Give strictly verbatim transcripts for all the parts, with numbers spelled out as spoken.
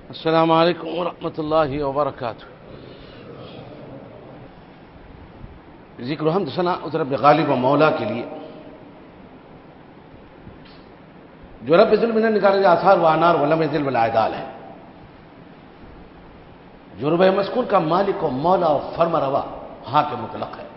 السلام علیکم ورحمۃ اللہ وبرکاتہ. ذکر حمد ثنا رب غالب و مولا کے لیے جو رب ذل من نکالے آثار و انار ولم ذل والعدال ہے، جو رب مسکون کا مالک و مولا و فرما روا ہاں کے مطلق ہے.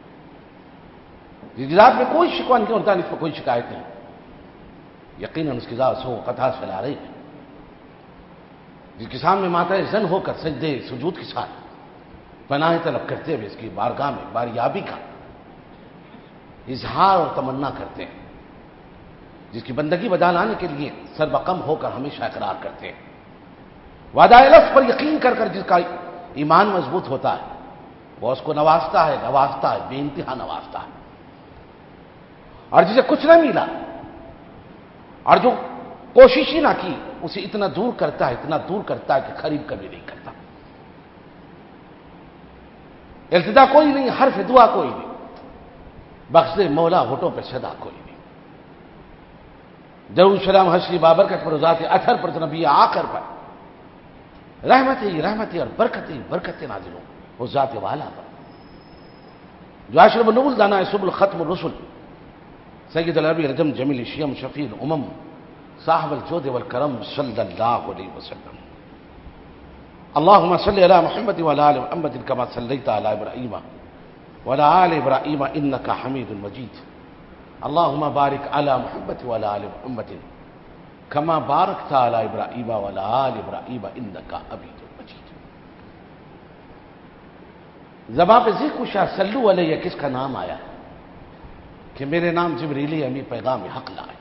جس ذات میں کوئی شکوہ نہیں ہوتا، اس پر کوئی شکایت نہیں، یقیناً اس کی ذات سو قطع چلا رہی ہے، جس کے سامنے ماتھا زن ہو کر سجدے سجود کے ساتھ پناہ طلب کرتے ہوئے اس کی بارگاہ میں باریابی کا اظہار اور تمنا کرتے ہیں، جس کی بندگی بجا لانے کے لیے سر بقم ہو کر ہمیشہ اقرار کرتے ہیں، وعدہ لفظ پر یقین کر کر جس کا ایمان مضبوط ہوتا ہے وہ اس کو نوازتا ہے نوازتا ہے بے انتہا نوازتا ہے. اور جسے کچھ نہ ملا اور جو کوشش ہی نہ کی اسے اتنا دور کرتا ہے اتنا دور کرتا ہے کہ قریب کبھی نہیں کرتا. التجا کوئی نہیں، حرف دعا کوئی نہیں، بخش مولا ہوٹوں پہ صدا کوئی نہیں. درود سلام حسری بابرکت پر ذات اثر پر نبی آخر پر رحمت ہی رحمت اور برکت ہی برکت نازل ہوں وہ ذات والا پر جو اشرف النبول دانا سبل ختم الرسل سید العربی رجم جمیل شیم شفیع الامم صاحب الجود والکرم صلی اللہ علیہ وسلم. اللهم صل على محمد وعلى ال محمد كما صليت على ابراهيم وعلى ال ابراهيم انك حميد مجيد. اللهم بارك على محمد وعلى ال محمد كما باركت على ابراهيم وعلى ال ابراهيم انك حميد مجيد. زبان پہ ذکر شاہ صلو علیہ کس کا نام آیا کہ میرے نام جبریل امی پیغام حق لائے.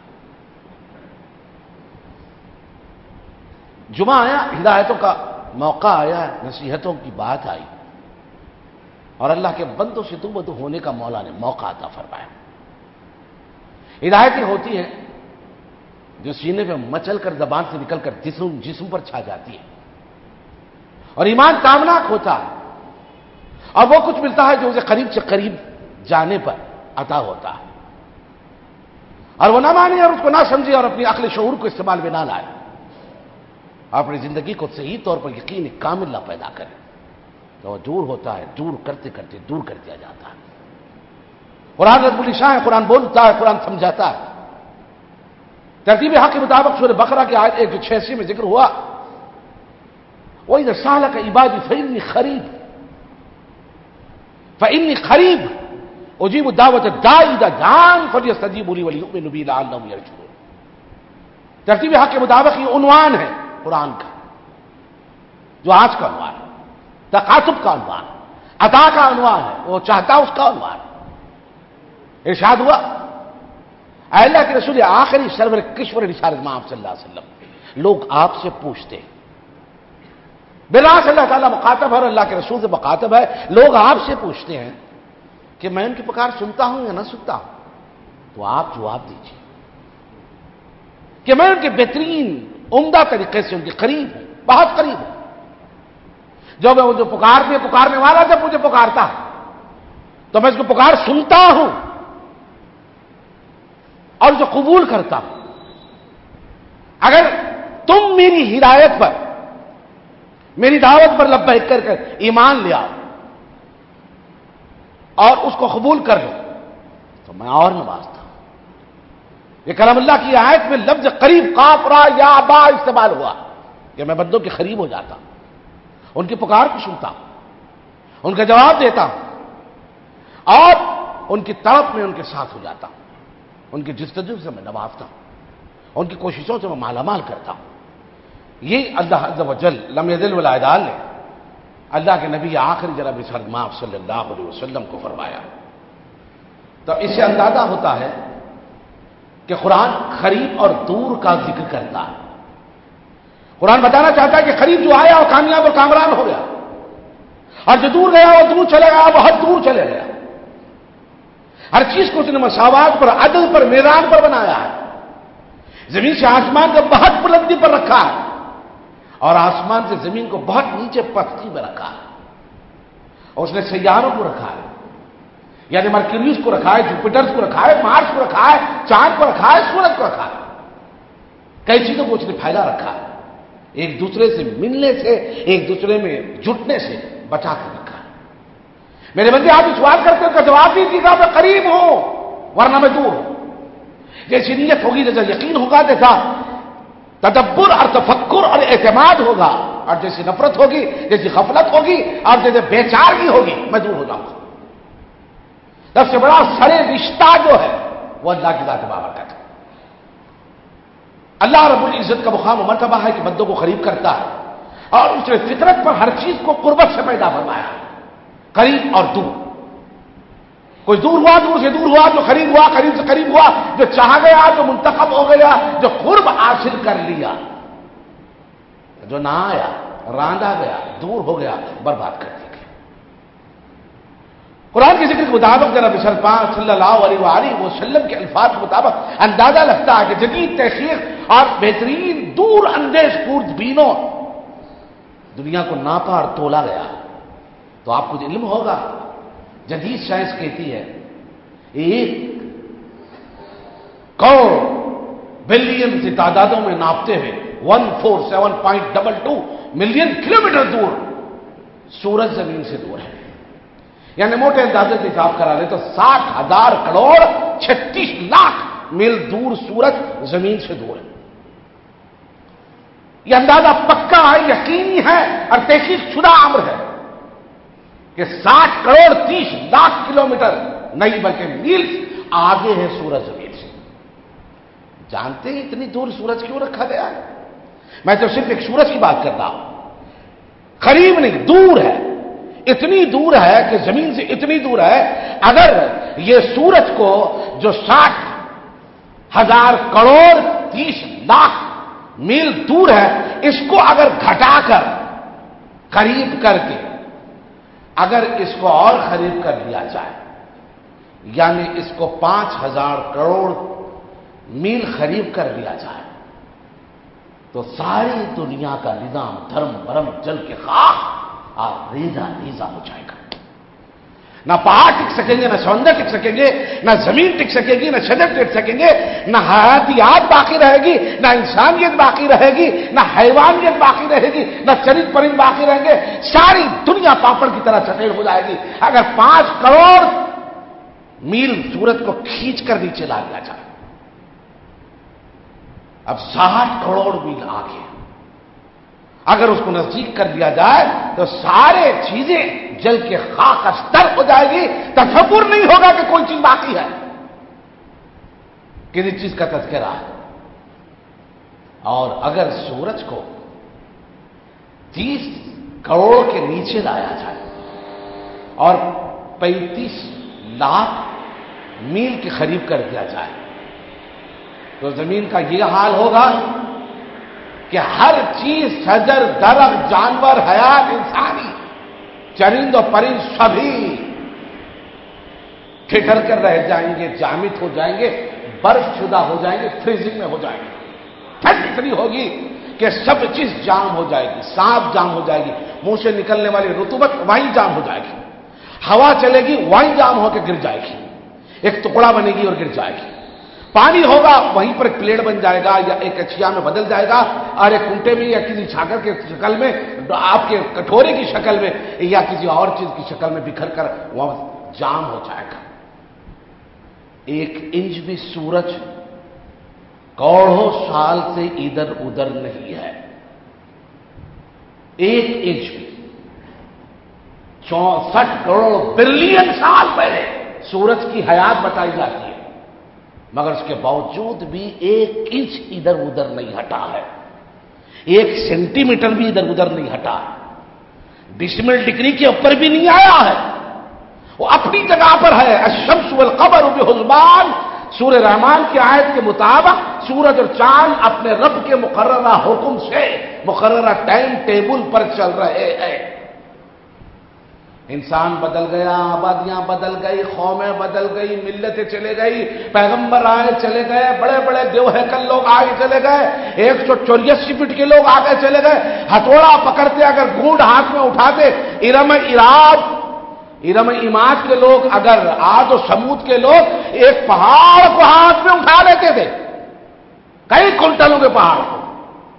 جمعہ آیا، ہدایتوں کا موقع آیا، نصیحتوں کی بات آئی اور اللہ کے بندوں سے دوبدو ہونے کا مولا نے موقع عطا فرمایا. ہدایتیں ہوتی ہیں جو سینے پہ مچل کر زبان سے نکل کر جسم جسم پر چھا جاتی ہے، اور ایمان کامناک ہوتا ہے اور وہ کچھ ملتا ہے جو اسے قریب سے قریب جانے پر عطا ہوتا ہے، اور وہ نہ مانے اور اس کو نہ سمجھے اور اپنی عقل شعور کو استعمال میں نہ لائے، اپنی زندگی کو صحیح طور پر یقین کامل نہ پیدا کرے تو وہ دور ہوتا ہے، دور کرتے کرتے دور کر دیا جاتا ہے. قرآن رب الشان ہے، قرآن بولتا ہے، قرآن سمجھاتا ہے. ترتیب حق کے مطابق سورہ بقرہ کی آیت ایک سو چھیاسی میں ذکر ہوا وَإِذَا سَأَلَكَ عِبَادِي فَإِنِّي قَرِيبٌ فَإِنِّي قَرِيبٌ أُجِيبُ دَعْوَةَ الدَّاعِ إِذَا دَعَانِ فَلْيَسْتَجِيبُوا لِي وَلْيُؤْمِنُوا بِي لَعَلَّهُمْ يَرْشُدُونَ. ترتیب حق کے مطابق یہ عنوان ہے قرآن کا، جو آج کا عنوان ہے، تقاطب کا عنوان ہے، عطا کا عنوان ہے، وہ چاہتا اس کا عنوان ہے. ارشاد ہوا اے اللہ کے رسول آخری سرور کشور رسالت مآب صلی اللہ علیہ وسلم، لوگ آپ سے پوچھتے ہیں، بلا سے اللہ تعالیٰ مخاطب ہے اور اللہ کے رسول سے مخاطب ہے، لوگ آپ سے پوچھتے ہیں کہ میں ان کی پکار سنتا ہوں یا نہ سنتا ہوں، تو آپ جواب دیجیے کہ میں ان کے بہترین عمدہ طریقے سے ان کے قریب ہوں، بہت قریب ہوں. جو میں وہ جو پکارنے پکارنے والا جب مجھے پکارتا ہے تو میں اس کو پکار سنتا ہوں اور جو قبول کرتا ہوں. اگر تم میری ہدایت پر میری دعوت پر لبیک کر کر ایمان لے آؤ اور اس کو قبول کر لو تو میں اور نوازتا ہوں. یہ کلام اللہ کی آیت میں لفظ قریب قاف را یا با استعمال ہوا کہ میں بندوں کے قریب ہو جاتا ہوں، ان کی پکار کو سنتا ہوں، ان کا جواب دیتا ہوں اور ان کی طرف میں ان کے ساتھ ہو جاتا ہوں، ان کی جستجو سے میں نوازتا ہوں، ان کی کوششوں سے میں مالا مال کرتا ہوں. یہ اللہ عز و جل لم یزل ولا یزال نے اللہ کے نبی آخری جناب رسالت مآب صلی اللہ علیہ وسلم کو فرمایا. تو اس سے اندازہ ہوتا ہے کہ قرآن قریب اور دور کا ذکر کرتا ہے. قرآن بتانا چاہتا ہے کہ قریب جو آیا وہ کامیاب اور کامران ہو گیا، اور جو دور گیا وہ دور چلے گیا، بہت دور چلے گیا. ہر چیز کو اس نے مساوات پر، عدل پر، میزان پر بنایا ہے. زمین سے آسمان کو بہت بلندی پر رکھا ہے اور آسمان سے زمین کو بہت نیچے پستی میں رکھا ہے. اور اس نے سیاروں کو رکھا ہے، یعنی مرکریوس کو رکھا ہے، جوپیٹرز کو رکھا ہے، مارس کو رکھا ہے، چاند کو رکھا ہے، سورج کو رکھا ہے. کئی چیزوں کو اس نے پھیلا رکھا ہے. ایک دوسرے سے ملنے سے، ایک دوسرے میں جٹنے سے بچا کر رکھا ہے۔ میرے بندے آپ سوال کرتے ہو کہ جواب دیجیے گا میں قریب ہوں ورنہ میں دور ہوں۔ جیسی نیت ہوگی، جیسا یقین ہوگا، جیسا تدبر اور تفکر اور اعتماد ہوگا، اور جیسی نفرت ہوگی، جیسی غفلت ہوگی، اور جیسے بے چارگی ہوگی، میں دور ہو جاؤں گا۔ سب سے بڑا سرے رشتہ جو ہے وہ اللہ کی ذات بابرکت ہے۔ اللہ رب العزت کا مقام و مرتبہ ہے کہ بندوں کو قریب کرتا ہے، اور اس نے فطرت پر ہر چیز کو قربت سے پیدا فرمایا، قریب اور دور۔ کوئی دور ہوا دور سے دور ہوا، جو قریب ہوا قریب سے قریب ہوا، جو چاہ گیا جو منتخب ہو گیا، جو قرب حاصل کر لیا، جو نہ آیا راندا گیا، دور ہو گیا، برباد کر دیا گیا۔ قرآن کے ذکر کے مطابق جناب رسول پاک صلی اللہ علیہ وآلہ وسلم کے الفاظ کے مطابق اندازہ لگتا ہے کہ جدید تحقیق اور بہترین دور اندیش خورد بینوں دنیا کو ناپا اور تولا گیا۔ تو آپ کو علم ہوگا، جدید سائنس کہتی ہے ایک کروڑ بلین سے تعدادوں میں ناپتے ہوئے one four seven point double two million kilometre دور سورج زمین سے دور ہے۔ یعنی موٹے اندازے سے حساب کرا لے تو ساٹھ ہزار کروڑ چھتیس لاکھ میل دور سورج زمین سے دور ہے۔ یہ اندازہ پکا ہے، یقینی ہے اور تحقیق شدہ امر ہے کہ ساٹھ کروڑ تیس لاکھ کلو میٹر نہیں بلکہ میل آگے ہے سورج زمین سے۔ جانتے ہیں اتنی دور سورج کیوں رکھا گیا ہے؟ میں تو صرف ایک سورج کی بات کر رہا ہوں، قریب نہیں، دور ہے۔ اتنی دور ہے کہ زمین سے اتنی دور ہے، اگر یہ سورج کو جو ساٹھ ہزار کروڑ تیس لاکھ میل دور ہے، اس کو اگر گھٹا کر قریب کر کے اگر اس کو اور قریب کر لیا جائے، یعنی اس کو پانچ ہزار کروڑ میل قریب کر لیا جائے، تو ساری دنیا کا نظام دھرم برم جل کے خاک اور ریزہ ریزہ ہو جائے گا۔ نہ پہاڑ ٹک سکیں گے، نہ سمندر ٹک سکیں گے، نہ زمین ٹک سکے گی، نہ شجر ٹک سکیں گے، نہ حیاتیات باقی رہے گی، نہ انسانیت باقی رہے گی، نہ حیوانیت باقی رہے گی، نہ چرند پرند باقی رہیں گے۔ ساری دنیا پاپڑ کی طرح چٹیل ہو جائے گی اگر پانچ کروڑ میل سورج کو کھینچ کر نیچے لا دیا جائے۔ اب ساٹھ کروڑ میل آگے اگر اس کو نزدیک کر لیا جائے تو سارے چیزیں جل کے خاک استر ہو جائے گی، تصور نہیں ہوگا کہ کوئی چیز باقی ہے، کسی چیز کا تذکرہ ہے۔ اور اگر سورج کو تیس کروڑ کے نیچے لایا جائے اور پینتیس لاکھ میل کے قریب کر دیا جائے تو زمین کا یہ حال ہوگا کہ ہر چیز، شجر، درخت، جانور، حیات، انسانی، چرند و پرند سبھی ٹھٹر کر رہ جائیں گے، جامد ہو جائیں گے، برف شدہ ہو جائیں گے، فریزنگ میں ہو جائیں گے۔ ٹھنڈ اتنی ہوگی کہ سب چیز جام ہو جائے گی، سانپ جام ہو جائے گی، منہ سے نکلنے والی رطوبت وہیں جام ہو جائے گی، ہوا چلے گی وہیں جام ہو کے گر جائے گی، ایک ٹکڑا بنے گی اور گر جائے گی۔ پانی ہوگا وہیں پر ایک پلیٹ بن جائے گا یا ایک اچھیا میں بدل جائے گا، اور ایک کنٹے میں یا کسی چھاگر کے شکل میں، آپ کے کٹورے کی شکل میں یا کسی اور چیز کی شکل میں بکھر کر وہاں جام ہو جائے گا۔ ایک انچ بھی سورج کروڑوں سال سے ادھر ادھر نہیں ہے، ایک انچ بھی چونسٹھ کروڑ بلین سال پہلے سورج کی حیات بتائی جاتی ہے، مگر اس کے باوجود بھی ایک انچ ادھر ادھر نہیں ہٹا ہے، ایک سینٹی میٹر بھی ادھر ادھر نہیں ہٹا، ڈیسیمل ڈگری کے اوپر بھی نہیں آیا ہے، وہ اپنی جگہ پر ہے۔ الشمس والقمر بحسبان، سورہ رحمان کی آیت کے مطابق سورج اور چاند اپنے رب کے مقررہ حکم سے مقررہ ٹائم ٹیبل پر چل رہے ہیں۔ انسان بدل گیا، آبادیاں بدل گئی، قومیں بدل گئی، ملتیں چلے گئی، پیغمبر آئے چلے گئے، بڑے بڑے دیو ہیکل لوگ آگے چلے گئے، ایک سو چوراسی فٹ کے لوگ آگے چلے گئے، ہتھوڑا پکڑتے اگر گونڈ ہاتھ میں اٹھاتے، ارم اراب ارم ایماد کے لوگ، اگر عاد و سمود کے لوگ ایک پہاڑ کو ہاتھ میں اٹھا لیتے تھے، کئی کنٹلوں کے پہاڑ کو،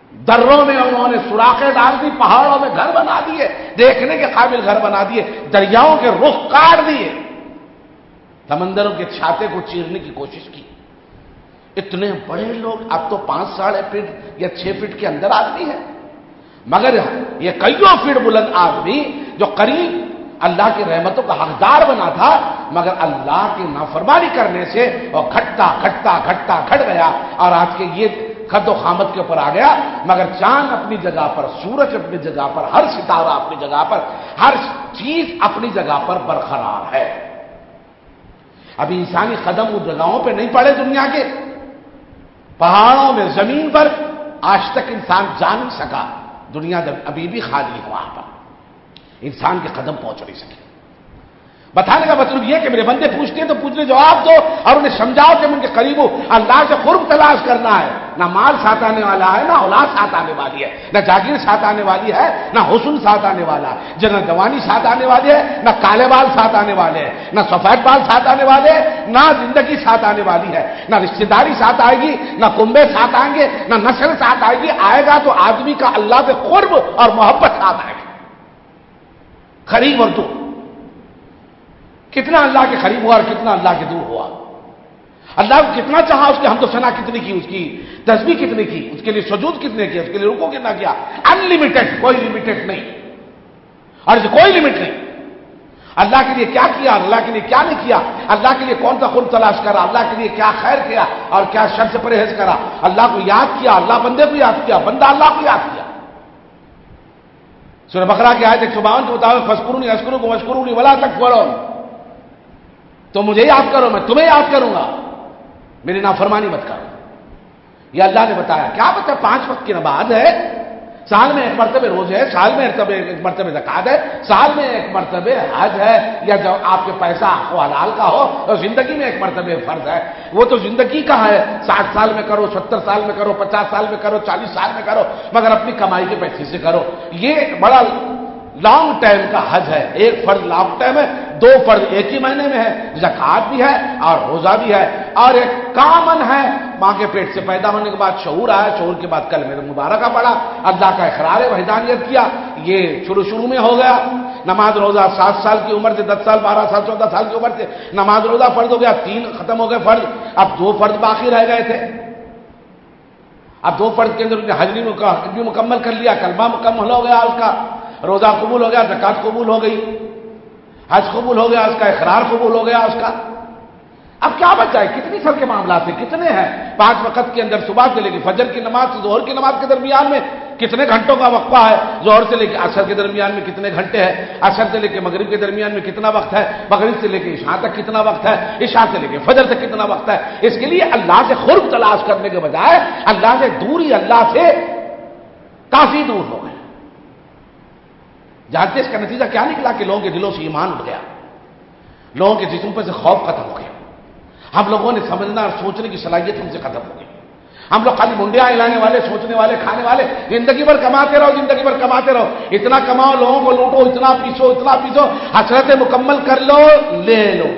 دروں میں انہوں نے سوراخیں ڈال دی، پہاڑوں میں گھر بنا دیے، دیکھنے کے قابل گھر بنا دیے، دریاؤں کے رخ کاٹ دیے، سمندروں کے چھاتے کو چیرنے کی کوشش کی۔ اتنے بڑے لوگ، اب تو پانچ ساڑھے فٹ یا چھ فٹ کے اندر آدمی ہے، مگر یہ کئیوں فٹ بلند آدمی جو قریب اللہ کی رحمتوں کا حقدار بنا تھا، مگر اللہ کی نافرمانی کرنے سے وہ گھٹتا گھٹتا گھٹتا گھٹ گیا، اور آج کے یہ خد و خامت کے اوپر آ گیا۔ مگر چاند اپنی جگہ پر، سورج اپنی جگہ پر، ہر ستارہ اپنی جگہ پر، ہر چیز اپنی جگہ پر برقرار ہے۔ ابھی انسانی قدم ان جگہوں پہ نہیں پڑے دنیا کے، پہاڑوں میں، زمین پر آج تک انسان جا نہیں سکا، دنیا ابھی بھی خالی ہے، وہاں پر انسان کے قدم پہنچ نہیں سکے۔ بتانے کا مطلب یہ کہ میرے بندے پوچھتے ہیں تو پوچھنے جواب دو، اور انہیں سمجھاؤ کہ ان کے قریب ہو، اللہ سے قرب تلاش کرنا ہے۔ نہ مال ساتھ آنے والا ہے، نہ اولاد ساتھ آنے والی ہے، نہ جاگیر ساتھ آنے والی ہے، نہ حسن ساتھ آنے والا ہے، نہ جوانی ساتھ آنے والی ہے، نہ کالے بال ساتھ آنے والے ہیں، نہ سفید بال ساتھ آنے والے ہیں، نہ زندگی ساتھ آنے والی ہے، نہ رشتے داری ساتھ آئے گی، نہ کنبے ساتھ آئیں گے، نہ نسل ساتھ آئے گی۔ آئے گا تو آدمی کا اللہ سے قرب اور محبت ساتھ آئے گی، قریب اور دور۔ کتنا اللہ کے قریب ہوا اور کتنا اللہ کے دور ہوا، اللہ کو کتنا چاہا، اس کی حمد و ثنا کتنی کی، اس کی تسبیح کتنی کی، اس کے لیے سجود کتنے کیا، اس کے لیے رکوع کتنا کیا، ان لمیٹڈ، کوئی لمیٹڈ نہیں، اور کوئی لمٹ نہیں۔ اللہ کے لیے کیا کیا، اللہ کے لیے کیا نہیں کیا، اللہ کے لیے کون سا خلق تلاش کرا، اللہ کے لیے کیا خیر کیا اور کیا شر سے پرہیز کرا، اللہ کو یاد کیا، اللہ بندے کو یاد کیا، بندہ اللہ کو یاد کیا۔ سورہ بقرہ کی آیت ایک سو باون کے مطابق فاذکرونی اذکرکم واشکرونی ولا تکفرون، تو مجھے یاد کرو میں تمہیں یاد کروں گا، میری نافرمانی مت کرو۔ یہ اللہ نے بتایا، کیا بتا، پانچ وقت کی نماز ہے، سال میں ایک مرتبہ روز ہے، سال میں ایک مرتبہ زکات ہے، سال میں ایک مرتبہ حج ہے، یا جب آپ کے پیسہ آپ کو حلال کا ہو تو زندگی میں ایک مرتبہ فرض ہے، وہ تو زندگی کا ہے، ساٹھ سال میں کرو، ستر سال میں کرو، پچاس سال میں کرو، چالیس سال میں کرو، مگر اپنی کمائی کے پیسے سے کرو۔ یہ بڑا لانگ ٹائم کا حج ہے، ایک فرض لانگ ٹائم ہے، دو فرض ایک ہی مہینے میں ہے، زکات بھی ہے اور روزہ بھی ہے، اور ایک کامن ہے، ماں کے پیٹ سے پیدا ہونے کے بعد شعور آیا، شعور کے بعد کلمہ مبارکہ پڑھا، اللہ کا اقرار وحدانیت کیا، یہ شروع شروع میں ہو گیا۔ نماز روزہ سات سال کی عمر سے، دس سال، بارہ سال، چودہ سال کی عمر سے نماز روزہ فرض ہو گیا، تین ختم ہو گئے فرض، اب دو فرض باقی رہ گئے تھے، اب دو فرض کے اندر حج بھی مکمل کر لیا، کلمہ مکمل ہو گیا، اس کا روزہ قبول ہو گیا، زکات قبول ہو گئی، حج قبول ہو گیا، اس کا اقرار قبول ہو گیا اس کا۔ اب کیا بچا ہے، کتنی سال کے معاملات ہیں، کتنے ہیں، پانچ وقت کے اندر صبح سے لے کے فجر کی نماز سے ظہر کی نماز کے درمیان میں کتنے گھنٹوں کا وقفہ ہے، ظہر سے لے کے عصر کے درمیان میں کتنے گھنٹے ہیں، عصر سے لے کے مغرب کے درمیان میں کتنا وقت ہے، مغرب سے لے کے عشاء تک کتنا وقت ہے، عشاء سے لے کے فجر تک کتنا وقت ہے۔ اس کے لیے اللہ سے قرب تلاش کرنے کے بجائے اللہ سے دوری، اللہ سے کافی دور ہو گئے۔ جانتے اس کا نتیجہ کیا نکلا کہ لوگوں کے دلوں سے ایمان اٹھ گیا، لوگوں کے جسم پر سے خوف ختم ہو گیا، ہم لوگوں نے سمجھنا اور سوچنے کی صلاحیت ہم سے ختم ہو گئی، ہم لوگ خالی منڈیاں ہلانے والے، سوچنے والے، کھانے والے، زندگی بھر کماتے رہو، زندگی بھر کماتے رہو، اتنا کماؤ، لوگوں کو لوٹو، اتنا پیسو، اتنا پیسو، حسرتیں مکمل کر لو، لے لو،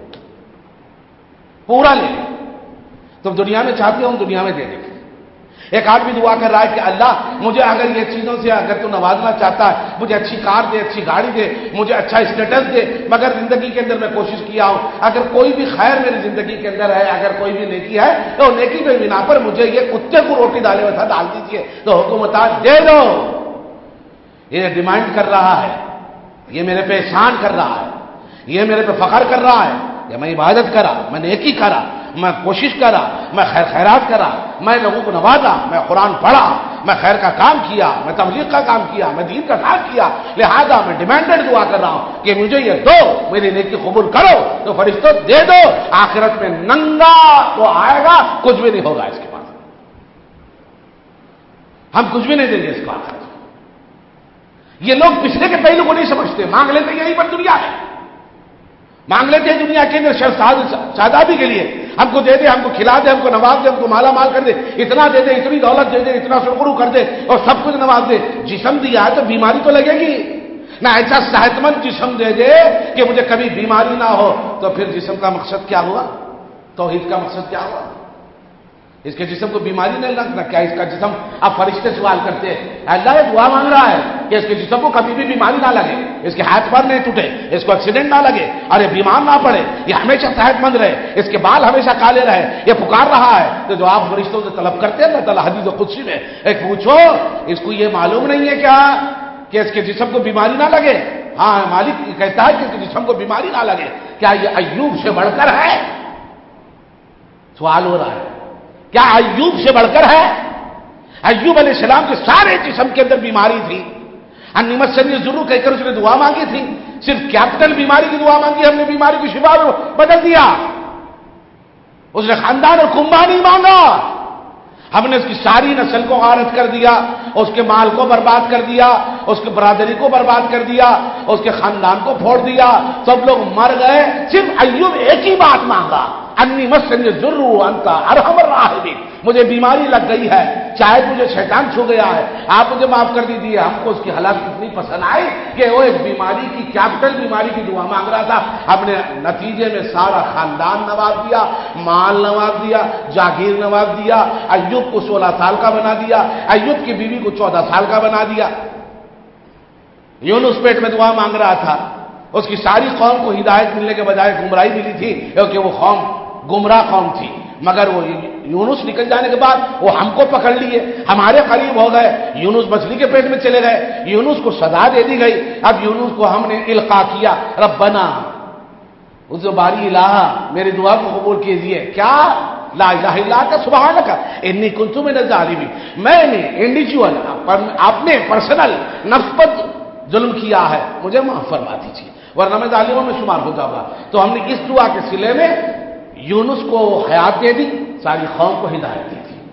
پورا لے لو، تم دنیا میں چاہتے ہو دنیا میں دے دے۔ ایک آدمی دعا کر رہا ہے کہ اللہ مجھے اگر یہ چیزوں سے اگر تو نوازنا چاہتا ہے، مجھے اچھی کار دے، اچھی گاڑی دے، مجھے اچھا اسٹیٹس دے، مگر زندگی کے اندر میں کوشش کیا ہوں، اگر کوئی بھی خیر میری زندگی کے اندر ہے، اگر کوئی بھی نیکی ہے تو نیکی کے بنا پر مجھے یہ کتے کو روٹی ڈالے ویسا ڈال دیجیے، تو حکومت دے دو۔ یہ ڈیمانڈ کر رہا ہے، یہ میرے پہ احسان کر رہا ہے، یہ میرے پہ فخر کر رہا ہے کہ میں عبادت کرا، میں نیکی کرا، میں کوشش کرا، میں خیر خیرات کرا، میں لوگوں کو نوازا، میں قرآن پڑھا، میں خیر کا کام کیا، میں تبلیغ کا کام کیا، میں دین کا کام کیا، لہذا میں ڈیمانڈڈ دعا کر رہا ہوں کہ مجھے یہ دو، میری نیکی قبول کرو، تو فرشتوں دے دو۔ آخرت میں ننگا وہ آئے گا، کچھ بھی نہیں ہوگا اس کے پاس، ہم کچھ بھی نہیں دیں گے اس کو آخرت۔ یہ لوگ پچھلے کے پہلو کو نہیں سمجھتے، مانگ لیتے یہی پر دنیا ہے، مانگ لیتے ہیں دنیا کے اندر شادابی کے لیے، ہم کو دے دے، ہم کو کھلا دے، ہم کو نواز دے، ہم کو مالا مال کر دے، اتنا دے دے، اتنی دولت دے دے، اتنا سرخرو کر دے اور سب کچھ نواز دے۔ جسم دیا ہے تو بیماری تو لگے گی نہ، ایسا صحت مند جسم دے دے کہ مجھے کبھی بیماری نہ ہو، تو پھر جسم کا مقصد کیا ہوا، توحید کا مقصد کیا ہوا؟ اس کے جسم کو بیماری نہیں لگنا کیا؟ اس کا جسم اب فرشتے سوال کرتے ہیں، اللہ یہ دعا مانگ رہا ہے کہ اس کے جسم کو کبھی بھی بیماری نہ لگے، اس کے ہاتھ پیر نہیں ٹوٹے، اس کو ایکسیڈنٹ نہ لگے، اور یہ بیمار نہ پڑے، یہ ہمیشہ صحت مند رہے، اس کے بال ہمیشہ کالے رہے، یہ پکار رہا ہے تو جو آپ فرشتوں سے طلب کرتے ہیں اللہ تعالیٰ حدیث قدسی میں ایک پوچھو اس کو یہ معلوم نہیں ہے کیا کہ اس کے جسم کو بیماری نہ لگے؟ ہاں مالک یہ کہتا ہے کہ اس کے جسم کو بیماری نہ لگے، کیا یہ ایوب سے بڑھ کر ہے؟ سوال ہو رہا ہے کیا ایوب سے بڑھ کر ہے؟ ایوب علیہ السلام کے سارے جسم کے اندر بیماری تھی، انمت سے ضرور کہہ کر اس نے دعا مانگی تھی، صرف کیپٹل بیماری کی دعا مانگی، ہم نے بیماری کی شفا بدل دیا، اس نے خاندان اور کنبہ نہیں مانگا، ہم نے اس کی ساری نسل کو غارت کر دیا، اس کے مال کو برباد کر دیا، اس کی برادری کو برباد کر دیا، اس کے خاندان کو پھوڑ دیا، سب لوگ مر گئے، صرف ایوب ایک ہی بات مانگا، انی مسنی ضرور انت ارحم الراحمین، مجھے بیماری لگ گئی ہے، شاید مجھے شیطان چھو گیا ہے، آپ مجھے معاف کر دیجیے۔ ہم کو اس کی حالت اتنی پسند آئی کہ وہ ایک بیماری کی کیپٹل بیماری کی دعا مانگ رہا تھا، ہم نے نتیجے میں سارا خاندان نواز دیا، مال نواز دیا، جاگیر نواز دیا، ایوب کو سولہ سال کا بنا دیا، ایوب کی بیوی کو چودہ سال کا بنا دیا۔ یونس پیٹ میں دعا مانگ رہا تھا، اس کی ساری قوم کو ہدایت ملنے کے بجائے گمراہی ملی تھی، کیونکہ وہ قوم گمراہ قوم تھی، مگر وہ یونس نکل جانے کے بعد وہ ہم کو پکڑ لیے، ہمارے قریب ہو گئے، یونس مچھلی کے پیٹ میں چلے گئے، یونس کو سزا دے دی گئی، اب یونس کو ہم نے القا کیا، ربنا اس باری الہ میری دعا کو قبول کیجیے، کیا لا الہ الا انت سبحانک انی کنت من الظالمین، میں نے انڈیویجول اپنے پرسنل نفس پر ظلم کیا ہے، مجھے معاف فرما دیجیے ورنہ میں ظالموں میں شمار ہو جاؤں گا۔ تو ہم نے اس دعا کے صلے میں یونس کو حیات دے دی، ساری قوم کو ہدایت دی تھی۔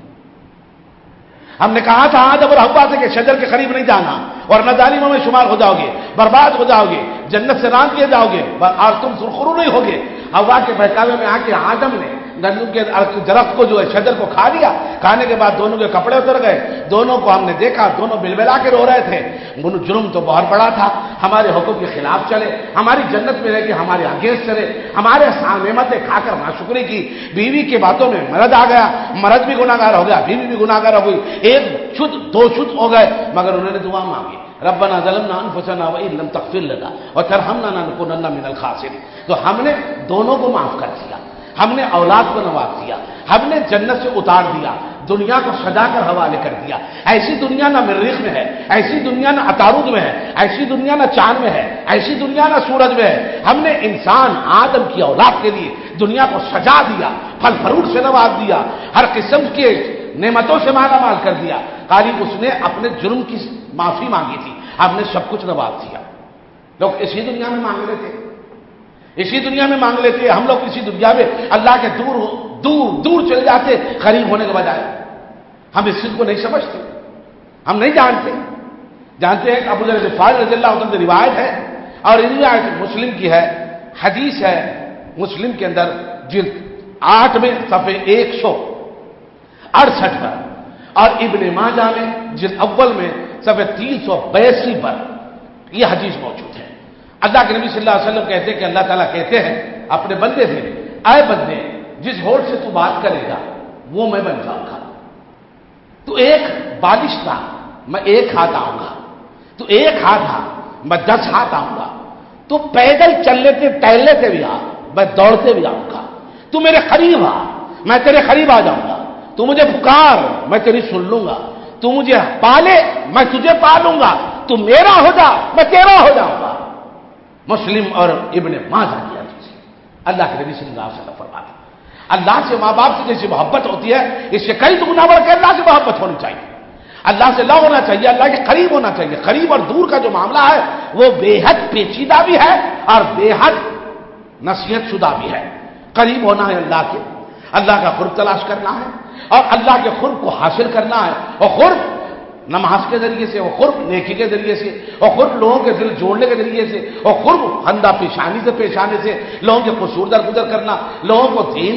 ہم نے کہا تھا آدم اور حوا سے کہ شجر کے قریب نہیں جانا ورنہ ظالموں میں شمار ہو جاؤ گے، برباد ہو جاؤ گے، جنت سے راند کیے جاؤ گے اور تم سرخرو نہیں ہوگے۔ حوا کے بہکاوے میں آ کے آدم نے گندم کے درخت کو جو ہے شجر کو کھا لیا، کھانے کے بعد دونوں کے کپڑے اتر گئے، دونوں کو ہم نے دیکھا دونوں بلبلا کے رو رہے تھے، جرم تو بہت بڑا تھا، ہمارے حکم کے خلاف چلے، ہماری جنت میں رہ کے ہمارے اگینسٹ چلے، ہمارے نعمتیں کھا کر ناشکری کی، بیوی کی باتوں میں مرد آ گیا، مرد بھی گناہگار ہو گیا، بیوی بھی گناہگار ہو گئی، ایک چھت دو چھت ہو گئے، مگر انہوں نے دعا مانگی، ربنا ظلمنا انفسنا وان لم تغفر لنا وترحمنا لنكونن من الخاسرین۔ تو ہم نے دونوں کو معاف کر دیا، ہم نے اولاد کو نواز دیا، ہم نے جنت سے اتار دیا، دنیا کو سجا کر حوالے کر دیا۔ ایسی دنیا نہ مریخ میں ہے، ایسی دنیا نہ عطارد میں ہے، ایسی دنیا نہ چاند میں ہے، ایسی دنیا نہ سورج میں ہے۔ ہم نے انسان آدم کی اولاد کے لیے دنیا کو سجا دیا، پھل فروٹ سے نواز دیا، ہر قسم کے نعمتوں سے مالا مال کر دیا۔ قاری اس نے اپنے جرم کی معافی مانگی تھی، ہم نے سب کچھ نواز دیا۔ لوگ اسی دنیا میں مانگ لیتے اسی دنیا میں مانگ لیتے ہم لوگ اسی دنیا میں اللہ کے دور دور دور چلے جاتے قریب ہونے کے بجائے۔ ہم اس چیز کو نہیں سمجھتے، ہم نہیں جانتے جانتے ہیں کہ ابو ذر غفاری رضی اللہ عنہ کی روایت ہے، اور یہ روایت مسلم کی ہے، حدیث ہے مسلم کے اندر جلد آٹھ میں صفحے ایک سو اڑسٹھ پر، اور ابن ماجہ میں جلد اول میں صفحے تین سو بیاسی پر یہ حدیث موجود ہے۔ اللہ کے نبی صلی اللہ علیہ وسلم کہتے ہیں کہ اللہ تعالیٰ کہتے ہیں اپنے بندے سے، اے بندے جس ہونٹ سے تو بات کرے گا وہ میں بن جاؤں گا، تو ایک بالش تھا میں ایک ہاتھ آؤں گا، تو ایک ہاتھ آ میں دس ہاتھ آؤں گا، تو پیدل چل لیتے ٹہل لیتے بھی آ میں دوڑتے بھی آؤں گا، تو میرے قریب آ میں تیرے قریب آ جاؤں گا، تو مجھے پکار میں تیری سن لوں گا، تو مجھے پالے میں تجھے پالوں گا، تو میرا ہو جا میں تیرا ہو جاؤں گا۔ مسلم اور ابن ماجہ کی حدیث ہے۔ اللہ کے نبی صلی اللہ علیہ وسلم فرماتے ہیں اللہ سے ماں باپ سے جیسی محبت ہوتی ہے اس سے کئی دگنا بڑھ کے اللہ سے محبت ہونی چاہیے، اللہ سے لو ہونا چاہیے، اللہ کے قریب ہونا چاہیے۔ قریب اور دور کا جو معاملہ ہے وہ بے حد پیچیدہ بھی ہے اور بے حد نصیحت شدہ بھی ہے۔ قریب ہونا ہے اللہ کے، اللہ کا قرب تلاش کرنا ہے اور اللہ کے قرب کو حاصل کرنا ہے، اور قرب نماز کے ذریعے سے، وہ قرب نیکی کے ذریعے سے، اور قرب لوگوں کے دل جوڑنے کے ذریعے سے، اور قرب خندہ پیشانی سے پیش آنے سے، لوگوں کے قصور درگزر کرنا، لوگوں کو دینا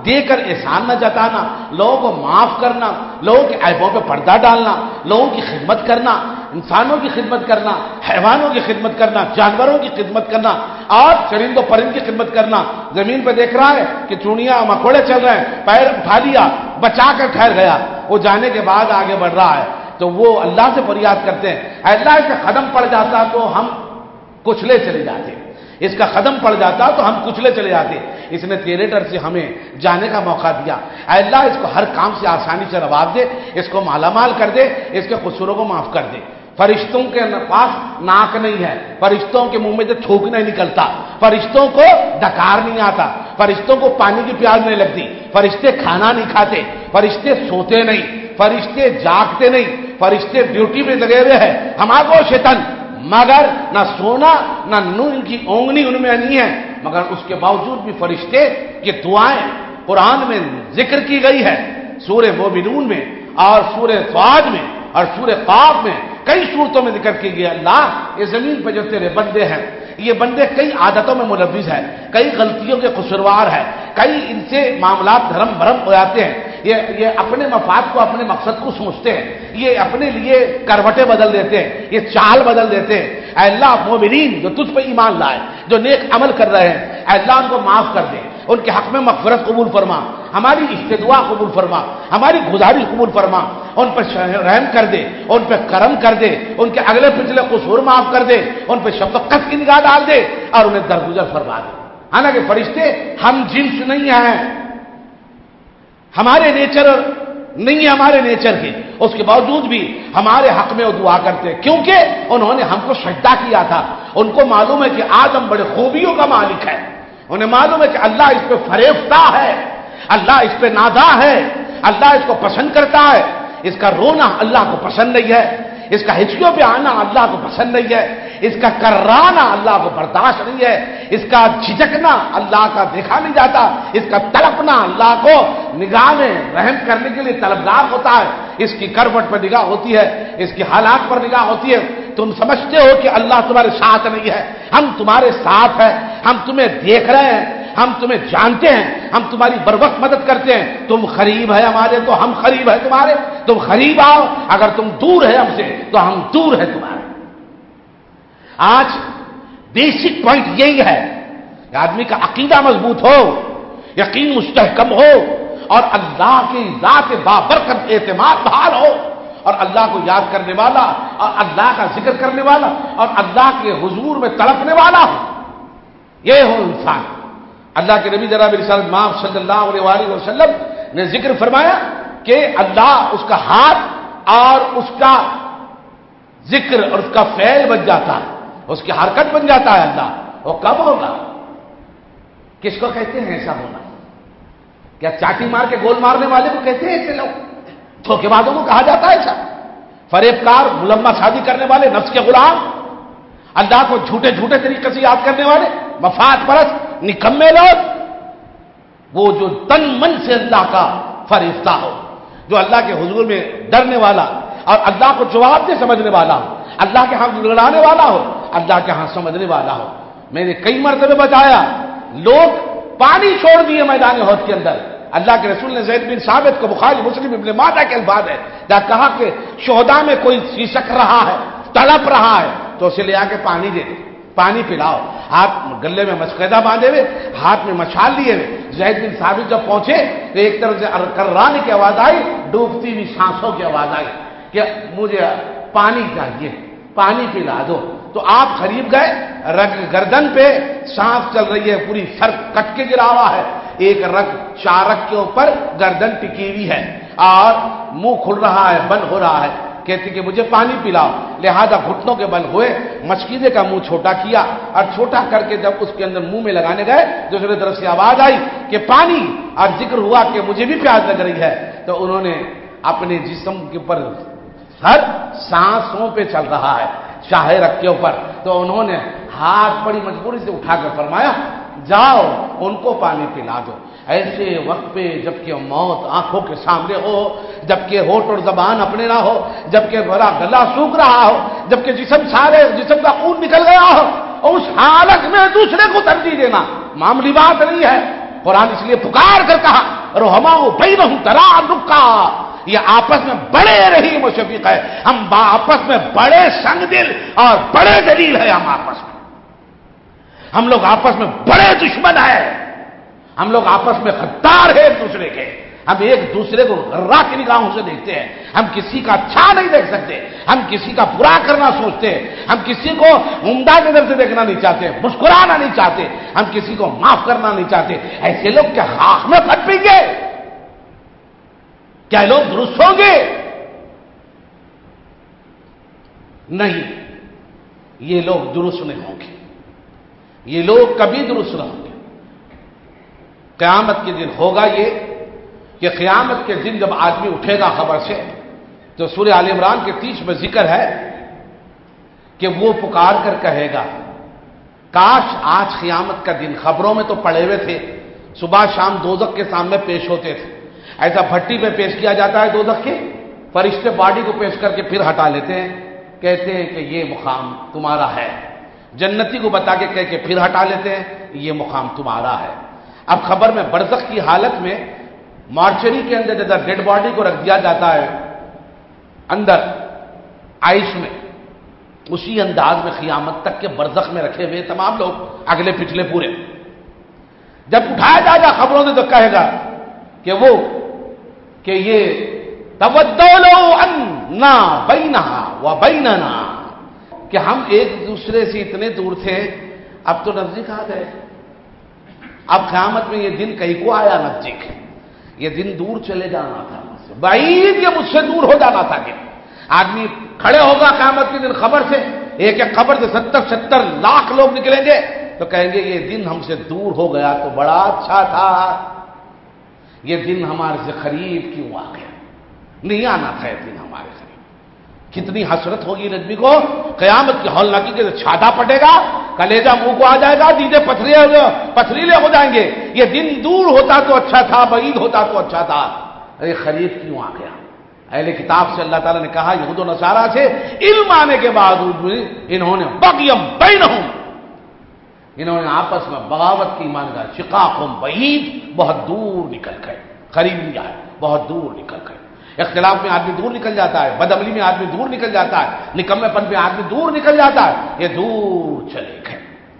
دے کر احسان نہ جتانا، لوگوں کو معاف کرنا، لوگوں کے عیبوں پہ پردہ ڈالنا، لوگوں کی خدمت کرنا، انسانوں کی خدمت کرنا، حیوانوں کی خدمت کرنا، جانوروں کی خدمت کرنا اور چرند و پرند کی خدمت کرنا۔ زمین پہ دیکھ رہا ہے کہ چوڑیاں مکوڑے چل رہے ہیں، پیر اٹھا لیا، بچا کر ٹھہر گیا، وہ جانے کے بعد آگے بڑھ رہا ہے، تو وہ اللہ سے فریاد کرتے ہیں، اے اللہ اس کا قدم پڑ جاتا تو ہم کچلے چلے جاتے، اس کا قدم پڑ جاتا تو ہم کچلے چلے جاتے، اس نے تیرے ڈر سے ہمیں جانے کا موقع دیا، اے اللہ اس کو ہر کام سے آسانی سے نواز دے، اس کو مالا مال کر دے، اس کے قصوروں کو معاف کر دے۔ فرشتوں کے پاس ناک نہیں ہے، فرشتوں کے منہ میں سے تھوک نہیں نکلتا، فرشتوں کو ڈکار نہیں آتا، فرشتوں کو پانی کی پیاس نہیں لگتی، فرشتے کھانا نہیں کھاتے، فرشتے سوتے نہیں، فرشتے جاگتے نہیں، فرشتے ڈیوٹی پہ لگے ہوئے ہیں، ہمارا شیطان، مگر نہ سونا نہ ان کی اونگنی ان میں نہیں ہے، مگر اس کے باوجود بھی فرشتے کی دعائیں قرآن میں ذکر کی گئی ہے، سورہ مومنون میں اور سورہ صاد میں اور سورہ قاف میں کئی صورتوں میں ذکر کی گئی، اللہ یہ زمین پہ جو تیرے بندے ہیں، یہ بندے کئی عادتوں میں ملوث ہیں، کئی غلطیوں کے قصوروار ہیں، کئی ان سے معاملات دھرم بھرم ہو جاتے ہیں، یہ یہ اپنے مفاد کو اپنے مقصد کو سوچتے ہیں، یہ اپنے لیے کروٹیں بدل دیتے ہیں، یہ چال بدل دیتے ہیں، اے اللہ مومنین جو تجھ پہ ایمان لائے، جو نیک عمل کر رہے ہیں، اے اللہ ان کو معاف کر دے، ان کے حق میں مغفرت قبول فرما، ہماری استدعا قبول فرما، ہماری گزارش قبول فرما، ان پہ رحم کر دے، ان پہ کرم کر دے، ان کے اگلے پچھلے قصور معاف کر دے، ان پہ شفقت کی نگاہ ڈال دے اور انہیں درگزر فرما دے۔ حالانکہ فرشتے ہم جنس نہیں ہیں، ہمارے نیچر نہیں ہے ہمارے نیچر کے، اس کے باوجود بھی ہمارے حق میں وہ دعا کرتے ہیں، کیونکہ انہوں نے ہم کو سجدہ کیا تھا، ان کو معلوم ہے کہ آدم بڑے خوبیوں کا مالک ہے، انہیں معلوم ہے کہ اللہ اس پہ فریفتہ ہے، اللہ اس پہ نادا ہے، اللہ اس کو پسند کرتا ہے، اس کا رونا اللہ کو پسند نہیں ہے، اس کا ہچکیوں پہ آنا اللہ کو پسند نہیں ہے، اس کا کرانا اللہ کو برداشت نہیں ہے، اس کا جھجکنا اللہ کا دیکھا نہیں جاتا، اس کا تڑپنا اللہ کو نگاہ میں رحم کرنے کے لیے طلبگار ہوتا ہے، اس کی کروٹ پر نگاہ ہوتی ہے، اس کی حالات پر نگاہ ہوتی ہے۔ تم سمجھتے ہو کہ اللہ تمہارے ساتھ نہیں ہے، ہم تمہارے ساتھ ہیں، ہم تمہیں دیکھ رہے ہیں، ہم تمہیں جانتے ہیں، ہم تمہاری بر وقت مدد کرتے ہیں، تم قریب ہے ہمارے تو ہم قریب ہے تمہارے، تم قریب آؤ، اگر تم دور ہے ہم سے تو ہم دور ہے تمہارے۔ آج بیسک پوائنٹ یہی ہے کہ آدمی کا عقیدہ مضبوط ہو، یقین مستحکم ہو اور اللہ کی ذات بابرکت اعتماد بحال ہو اور اللہ کو یاد کرنے والا اور اللہ کا ذکر کرنے والا اور اللہ کے حضور میں تڑپنے والا ہو، یہ ہو انسان۔ اللہ کے نبی جناب رسالت مآب صلی اللہ علیہ وآلہ وسلم نے ذکر فرمایا کہ اللہ اس کا ہاتھ اور اس کا ذکر اور اس کا فعل بن جاتا ہے، اس کی حرکت بن جاتا ہے اللہ۔ وہ کب ہوگا؟ کس کو کہتے ہیں ایسا ہونا؟ کیا چاٹی مار کے گول مارنے والے کو کہتے ہیں ایسے لوگ؟ دھوکے بازوں کو کہا جاتا ہے ایسا؟ فریب کار، ملمہ شادی کرنے والے، نفس کے غلام، اللہ کو جھوٹے جھوٹے طریقے سے یاد کرنے والے، مفاد پرست نکمے لوگ، وہ جو تن من سے اللہ کا فریفتہ ہو، جو اللہ کے حضور میں ڈرنے والا اور اللہ کو جواب دے سمجھنے والا ہو، اللہ کے ہاں گڑگڑانے والا ہو، اللہ کے ہاں سمجھنے والا ہو۔ میں نے کئی مرتبہ بتایا، لوگ پانی چھوڑ دیے میدان احد کے اندر، اللہ کے رسول نے زید بن ثابت کو، بخاری مسلم ابن ماجہ کے الفاظ ہے، جہاں کہا کہ شہداء میں کوئی سیسک رہا ہے، تڑپ رہا ہے تو اسے لے آ کے پانی دے دو، پانی پلاؤ، ہاتھ گلے میں مسقیدہ باندھے ہوئے، ہاتھ میں مشال لیے ہوئے۔ زید بن ثابت جب پہنچے تو ایک طرف سے کررانے کی آواز آئی، ڈوبتی ہوئی سانسوں کی آواز آئی کہ مجھے پانی چاہیے، پانی پلا دو۔ تو آپ قریب گئے، رگ گردن پہ سانس چل رہی ہے، پوری سر کٹ کے گرا ہوا ہے، ایک رگ چارک کے اوپر گردن ٹکی ہوئی ہے اور منہ کھل رہا ہے، بند ہو رہا ہے، کہتے کہ مجھے پانی پلاؤ، لہذا گھٹنوں کے بل ہوئے، مشکیزے کا منہ چھوٹا کیا اور چھوٹا کر کے جب اس کے اندر منہ میں لگانے گئے دوسری طرف سے آواز آئی کہ پانی، اور ذکر ہوا کہ مجھے بھی پیاس لگ رہی ہے، تو انہوں نے اپنے جسم کے اوپر ہر سانسوں پہ چل رہا ہے شاہ رگ کے اوپر، تو انہوں نے ہاتھ بڑی مجبوری سے اٹھا کر فرمایا جاؤ ان کو پانی پلا دو۔ ایسے وقت پہ جبکہ موت آنکھوں کے سامنے ہو، جبکہ ہوٹ اور زبان اپنے نہ ہو، جبکہ بڑا گلا سوکھ رہا ہو، جبکہ جسم سارے جسم کا خون نکل گیا ہو، اور اس حالت میں دوسرے کو ترجیح دینا معمولی بات نہیں ہے۔ قرآن اس لیے پکار کر کہا رحماء بینہم تراء رکعا، یہ آپس میں بڑے رحیم و شفیق ہے، ہم آپس میں بڑے سنگ دل اور بڑے دلیل ہے، ہم آپس میں ہم لوگ آپس میں بڑے دشمن ہیں، ہم لوگ آپس میں غدار ہیں ایک دوسرے کے، ہم ایک دوسرے کو غرا کی نگاہوں سے دیکھتے ہیں، ہم کسی کا اچھا نہیں دیکھ سکتے، ہم کسی کا برا کرنا سوچتے ہیں، ہم کسی کو عمدہ نظر سے دیکھنا نہیں چاہتے، مسکرانا نہیں چاہتے، ہم کسی کو معاف کرنا نہیں چاہتے۔ ایسے لوگ کیا خاک میں پھٹ پیں گے؟ کیا لوگ درست ہوں گے؟ نہیں، یہ لوگ درست نہیں ہوں گے، یہ لوگ کبھی درست نہ ہوں گے۔ قیامت کے دن ہوگا یہ کہ قیامت کے دن جب آدمی اٹھے گا خبر سے، تو سورہ آل عمران کے تیس میں ذکر ہے کہ وہ پکار کر کہے گا کاش آج قیامت کا دن، خبروں میں تو پڑے ہوئے تھے صبح شام دوزخ کے سامنے پیش ہوتے تھے، ایسا بھٹی پہ پیش کیا جاتا ہے دوزخ کے، فرشتے باڈی کو پیش کر کے پھر ہٹا لیتے ہیں، کہتے ہیں کہ یہ مقام تمہارا ہے، جنتی کو بتا کے کہہ کے پھر ہٹا لیتے ہیں، یہ مقام تمہارا ہے۔ اب خبر میں برزخ کی حالت میں مارچری کے اندر جب ڈیڈ باڈی کو رکھ دیا جاتا ہے اندر آئس میں، اسی انداز میں قیامت تک کے برزخ میں رکھے ہوئے تمام لوگ اگلے پچھلے پورے جب اٹھایا جائے گا خبروں سے تو کہے گا کہ وہ کہ یہ تودوا لو انا بینہا و بیننا، کہ ہم ایک دوسرے سے اتنے دور تھے اب تو نزدیک آ گئے، اب قیامت میں یہ دن کہیں کو آیا نزدیک، یہ دن دور چلے جانا تھا مجھ سے، بعید یہ مجھ سے دور ہو جانا تھا۔ کہ آدمی کھڑے ہوگا قیامت کے دن خبر سے، ایک ایک خبر سے ستر ستر لاکھ لوگ نکلیں گے تو کہیں گے یہ دن ہم سے دور ہو گیا تو بڑا اچھا تھا، یہ دن ہمارے سے قریب کیوں آ گیا، نہیں آنا تھا یہ دن ہمارے قریب۔ کتنی حسرت ہوگی نبی کو قیامت کی ہولناکی کے چھاتا پٹے گا، کلیجہ منہ کو آ جائے گا، دیدے پتھریلے پتھریلے ہو جائیں گے، یہ دن دور ہوتا تو اچھا تھا، بعید ہوتا تو اچھا تھا، ارے قریب کیوں آ گیا۔ اہل کتاب سے اللہ تعالیٰ نے کہا یہود و نصارہ سے علم آنے کے باوجود بھی انہوں نے بغیم بینہم، انہوں نے آپس میں بغاوت کی، مان گا شقاقہم بعید، بہت دور نکل گئے، قریب نہیں آئے، بہت دور نکل گئے۔ اختلاف میں آدمی دور نکل جاتا ہے، بدعملی میں آدمی دور نکل جاتا ہے، نکمے پن میں آدمی دور نکل جاتا ہے، یہ دور چلے گئے،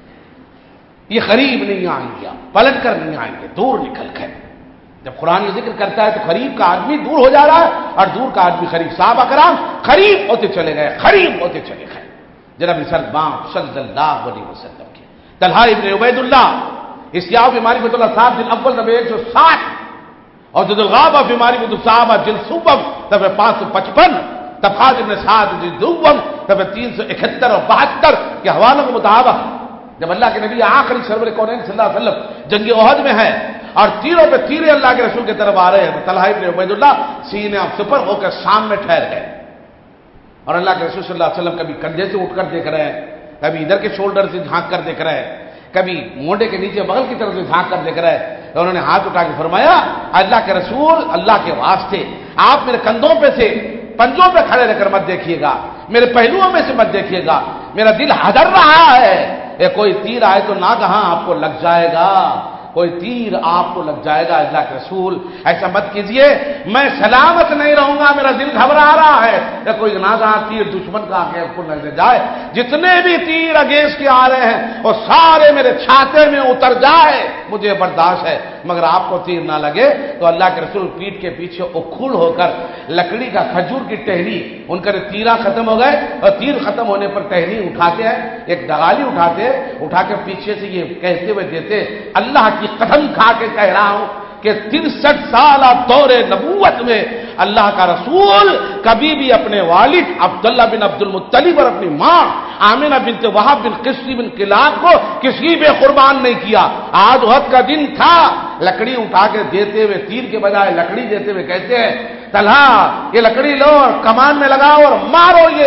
یہ قریب نہیں آئیں گے، پلٹ کر نہیں آئیں گے، دور نکل گئے۔ جب قرآن یہ ذکر کرتا ہے تو قریب کا آدمی دور ہو جا رہا ہے اور دور کا آدمی قریب، صحابہ کرام قریب ہوتے چلے گئے، قریب ہوتے چلے گئے۔ جناب سلمان صلی اللہ علیہ وسلم کے طلحہ ابن عبید اللہ اسیاء فی معرفۃ اللہ صاحب جلد اول صفحہ ایک سو ساٹھ اور جلد الغابہ فی معرفۃ الصحابہ جلد صوبہ صفحہ پانچ سو پچپن، طبقات ابن سعد جلد دوم صفحہ تین سو اکہتر اور بہتر کے حوالوں کے مطابق جب اللہ کے نبی آخری سرور کونین صلی اللہ علیہ وسلم جنگ احد میں ہے اور تیروں پہ تیرے اللہ کے رسول کی طرف آ رہے ہیں تو طلحہ ابن عبید اللہ سینے اب سپر ہو کر سامنے ٹھہر گئے، اور اللہ کے رسول صلی اللہ علیہ وسلم کبھی کندھے سے اٹھ کر دیکھ رہے ہیں، کبھی ادھر کے شولڈر سے جھانک کر دیکھ رہے ہیں، کبھی مونڈے کے نیچے بغل کی طرف سے جھانک کر دیکھ رہے ہیں، تو انہوں نے ہاتھ اٹھا کے فرمایا اللہ کے رسول اللہ کے واسطے آپ میرے کندھوں پہ سے پنجوں پہ کھڑے رہ کر مت دیکھیے گا، میرے پہلوؤں میں سے مت دیکھیے گا، میرا دل ہدر رہا ہے، یہ کوئی تیر آئے تو نہ کہاں آپ کو لگ جائے گا، کوئی تیر آپ کو لگ جائے گا، اللہ کے رسول ایسا مت کیجئے، میں سلامت نہیں رہوں گا، میرا دل گھبرا رہا ہے، یا کوئی نہ کہاں تیر دشمن کا آگے کو لگ جائے، جتنے بھی تیر اگینسٹ کے آ رہے ہیں وہ سارے میرے چھاتے میں اتر جائے، مجھے برداشت ہے، مگر آپ کو تیر نہ لگے۔ تو اللہ کے رسول پیٹ کے پیچھے اکھڑ ہو کر لکڑی کا کھجور کی ٹہنی، ان کا تیرا ختم ہو گئے اور تیر ختم ہونے پر ٹہنی اٹھاتے ہیں، ایک ڈغالی اٹھاتے ہیں، اٹھا کے پیچھے سے یہ کہتے ہوئے دیتے اللہ کی قسم کھا کے کہہ رہا ہوں کہ ترسٹھ سالہ دور نبوت میں اللہ کا رسول کبھی بھی اپنے والد عبداللہ بن عبد المطلب اور اپنی ماں آمنہ بنت وہب بن قصی بن کلاب کو کسی بے قربان نہیں کیا۔ آج احد کا دن تھا، لکڑی اٹھا کے دیتے ہوئے، تیر کے بجائے لکڑی دیتے ہوئے کہتے ہیں طلحہ یہ لکڑی لو اور کمان میں لگاؤ اور مارو، یہ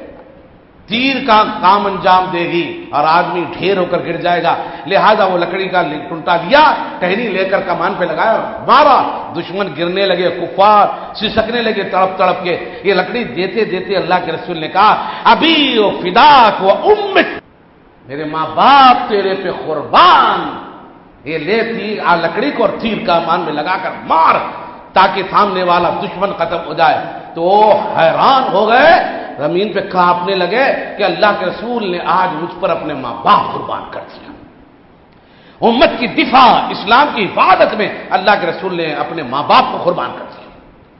تیر کا کام انجام دے گی اور آدمی ڈھیر ہو کر گر جائے گا، لہذا وہ لکڑی کا ٹنٹا لیا، ٹہنی لے کر کمان پہ لگایا اور مارا، دشمن گرنے لگے، کفار سسکنے لگے تڑپ تڑپ کے۔ یہ لکڑی دیتے دیتے اللہ کے رسول نے کہا ابھی و فداک و امک، میرے ماں باپ تیرے پہ قربان، یہ لے تیر آ لکڑی کو اور تیر کا مان میں لگا کر مار تاکہ سامنے والا دشمن ختم ہو جائے. تو وہ حیران ہو گئے, زمین پہ کانپنے لگے کہ اللہ کے رسول نے آج مجھ پر اپنے ماں باپ قربان کر دیا. امت کی دفاع, اسلام کی حفاظت میں اللہ کے رسول نے اپنے ماں باپ کو قربان کر دیا.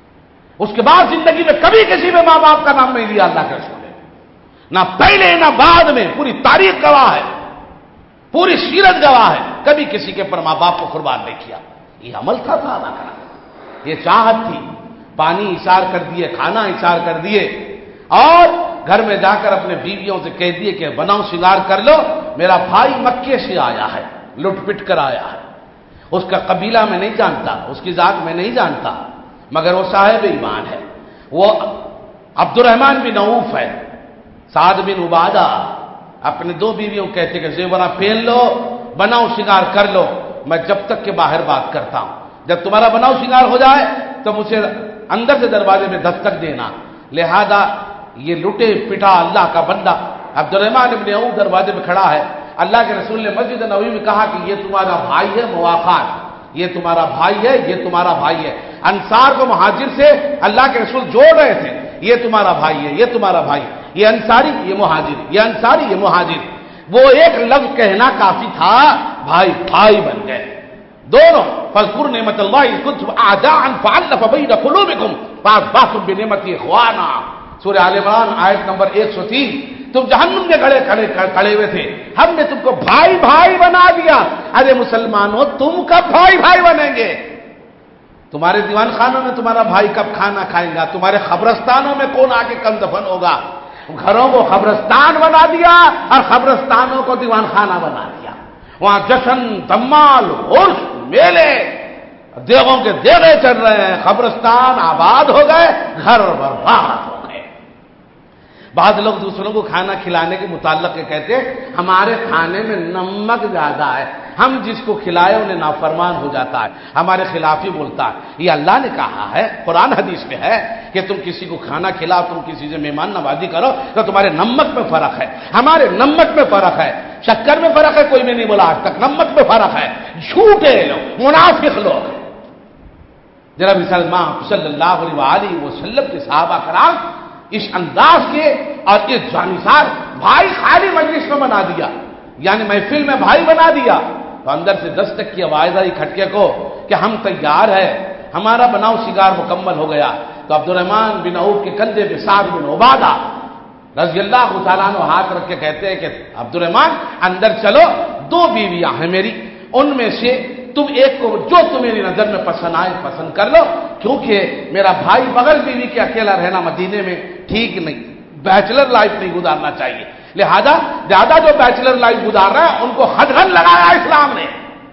اس کے بعد زندگی میں کبھی کسی میں ماں باپ کا نام نہیں لیا اللہ کے رسول نے, نہ پہلے نہ بعد میں. پوری تاریخ گواہ ہے, پوری سیرت گواہ ہے, کبھی کسی کے پر ماں باپ کو قربان نہیں کیا. یہ عمل تھا صحابہ کا, یہ چاہت تھی. پانی اشار کر دیے, کھانا اشار کر دیے, اور گھر میں جا کر اپنے بیویوں سے کہہ دیے کہ بناؤ شنگار کر لو, میرا بھائی مکے سے آیا ہے, لٹ پٹ کر آیا ہے. اس کا قبیلہ میں نہیں جانتا, اس کی ذات میں نہیں جانتا, مگر وہ صاحب ایمان ہے. وہ عبد الرحمن بن عوف ہے. سعد بن عبادہ اپنے دو بیویوں کہتے کہ زیورہ پہن لو, بناؤ شنگار کر لو, میں جب تک کہ باہر بات کرتا ہوں, جب تمہارا بناؤ شنگار ہو جائے تو مجھے اندر سے دروازے میں دستک دینا. لہذا یہ لٹے پٹا اللہ کا بندہ عبد الرحمن ابن عوف دروازے میں کھڑا ہے. اللہ کے رسول نے مسجد نبوی میں کہا کہ یہ تمہارا بھائی ہے, مواقعات, یہ تمہارا بھائی ہے, یہ تمہارا بھائی ہے. انصار کو مہاجر سے اللہ کے رسول جوڑ رہے تھے, یہ تمہارا بھائی ہے, یہ تمہارا بھائی, یہ انصاری, یہ مہاجر, یہ انصاری, یہ مہاجر. وہ ایک لفظ کہنا کافی تھا, بھائی بھائی بن گئے دونوں. فاذکر نعمت اللہ اذ کنتم اعداء فالف بین قلوبکم فاصبحتم بنعمتہ اخوانا. سورہ آل عمران آیت نمبر ایک سو تین. تم جہنم میں کھڑے کھڑے کھڑے ہوئے تھے, ہم نے تم کو بھائی بھائی بنا دیا. ارے مسلمانوں, تم کب بھائی بھائی بنیں گے؟ تمہارے دیوان خانوں میں تمہارا بھائی کب کھانا کھائیں گا؟ تمہارے قبرستانوں میں کون آ کے کم دفن ہوگا؟ گھروں کو قبرستان بنا دیا اور قبرستانوں کو دیوان خانہ بنا دیا. وہاں جشن, دمال, عرس, میلے, دیگوں کے دیگے چل رہے ہیں. قبرستان آباد ہو گئے, گھر برباد ہو گئے. بعض لوگ دوسروں کو کھانا کھلانے کے متعلق یہ کہتے ہیں ہمارے کھانے میں نمک زیادہ ہے, ہم جس کو کھلائے انہیں نافرمان ہو جاتا ہے, ہمارے خلاف ہی بولتا ہے. یہ اللہ نے کہا ہے, قرآن حدیث میں ہے کہ تم کسی کو کھانا کھلاؤ, تم کسی سے مہمان نوازی کرو تو تمہارے نمک میں فرق ہے. ہمارے نمک میں فرق ہے, شکر میں فرق ہے, کوئی میں نہیں بولا آج تک. نمک میں فرق ہے. جھوٹے لوگ, منافق لوگ. جناب سلمان صلی اللہ علیہ وسلم کے صحابہ کرام اس انداز کے اور اس جانسار بھائی خالی مجلس میں بنا دیا, یعنی محفل میں بھائی بنا دیا, تو اندر سے دستک کی آواز آئی کھٹکے کو کہ ہم تیار ہے, ہمارا بناؤ شکار مکمل ہو گیا. تو عبد الرحمن بن عوف کے کندھے پہ سعد بن عبادہ رضی اللہ تعالیٰ عنہ ہاتھ رکھ کے کہتے ہیں کہ عبد الرحمن اندر چلو, دو بیویاں ہیں میری, ان میں سے تم ایک کو جو تم میری نظر میں پسند آئے پسند کر لو, کیونکہ میرا بھائی بغل بیوی کے اکیلا رہنا مدینے میں ٹھیک نہیں, بیچلر لائف نہیں گزارنا چاہیے. لہذا زیادہ جو بیچلر لائف گزار رہا ہے ان کو حد حد لگایا اسلام نے.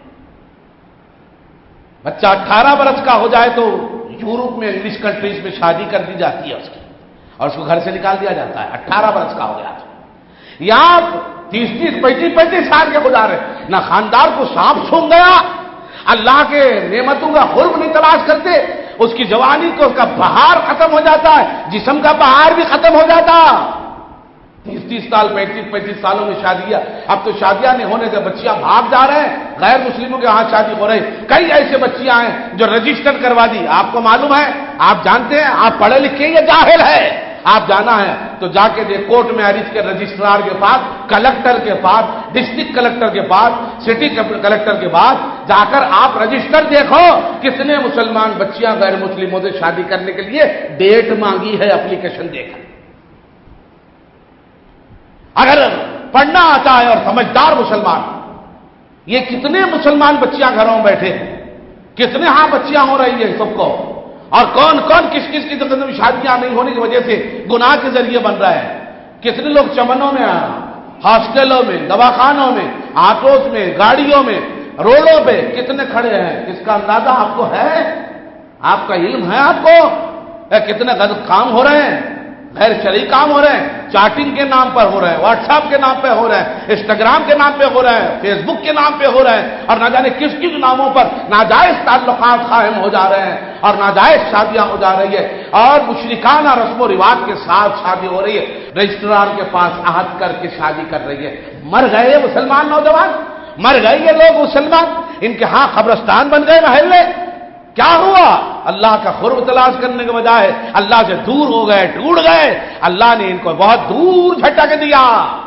بچہ اٹھارہ برس کا ہو جائے تو یورپ میں, انگلش کنٹریز میں شادی کر دی جاتی ہے اس کی, اور اس کو گھر سے نکال دیا جاتا ہے اٹھارہ برس کا ہو گیا تو. یہاں تیس تیس پینتیس پینتیس سال کے گزارے, نہ خاندار کو سانپ سونگ گیا, اللہ کے نعمتوں کا قرب نہیں تلاش کرتے, اس کی جوانی کو اس کا بہار ختم ہو جاتا ہے, جسم کا بہار بھی ختم ہو جاتا. تیس تیس سال پینتیس پینتیس سالوں میں شادیاں, اب تو شادیاں نہیں ہونے سے بچیاں بھاگ جا رہے ہیں, غیر مسلموں کے ہاں شادی ہو رہی. کئی ایسے بچیاں ہیں جو رجسٹر کروا دی. آپ کو معلوم ہے, آپ جانتے ہیں, آپ پڑھے لکھے یا جاہل ہے, آپ جانا ہے تو جا کے دے کورٹ میں ارج کے رجسٹرار کے پاس, کلکٹر کے پاس, ڈسٹرکٹ کلکٹر کے پاس, سٹی کلکٹر کے پاس جا کر آپ رجسٹر دیکھو کتنے مسلمان بچیاں غیر مسلموں سے شادی کرنے کے لیے ڈیٹ مانگی ہے, اپلیکیشن دیکھ. اگر پڑھنا آتا ہے اور سمجھدار مسلمان, یہ کتنے مسلمان بچیاں گھروں میں بیٹھے ہیں, کتنے ہاں بچیاں ہو رہی ہیں سب کو, اور کون کون کس کس کی زندگی میں شادیاں نہیں ہونے کی وجہ سے گناہ کے ذریعے بن رہا ہے. کتنے لوگ چمنوں میں, ہاسٹلوں میں, دواخانوں میں, آٹوز میں, گاڑیوں میں, روڈوں پہ کتنے کھڑے ہیں. اس کا اندازہ آپ کو ہے؟ آپ کا علم ہے آپ کو کتنے غلط کام ہو رہے ہیں, غیر شرعی کام ہو رہے ہیں, چیٹنگ کے نام پر ہو رہے ہیں, واٹس ایپ کے نام پہ ہو رہے ہیں, انسٹاگرام کے نام پہ ہو رہے ہیں, فیس بک کے نام پہ ہو رہے ہیں, اور نہ جانے کس کس ناموں پر ناجائز تعلقات قائم ہو جا رہے ہیں, اور ناجائز شادیاں ہو جا رہی ہے, اور مشرکانہ رسم و رواج کے ساتھ شادی ہو رہی ہے. رجسٹرار کے پاس عہد کر کے شادی کر رہی ہے. مر گئے مسلمان نوجوان, مر گئے یہ لوگ مسلمان. ان کے ہاں قبرستان بن گئے محلے. کیا ہوا؟ اللہ کا قرب تلاش کرنے کے بجائے اللہ سے دور ہو گئے، ٹوٹ گئے. اللہ نے ان کو بہت دور جھٹک دیا،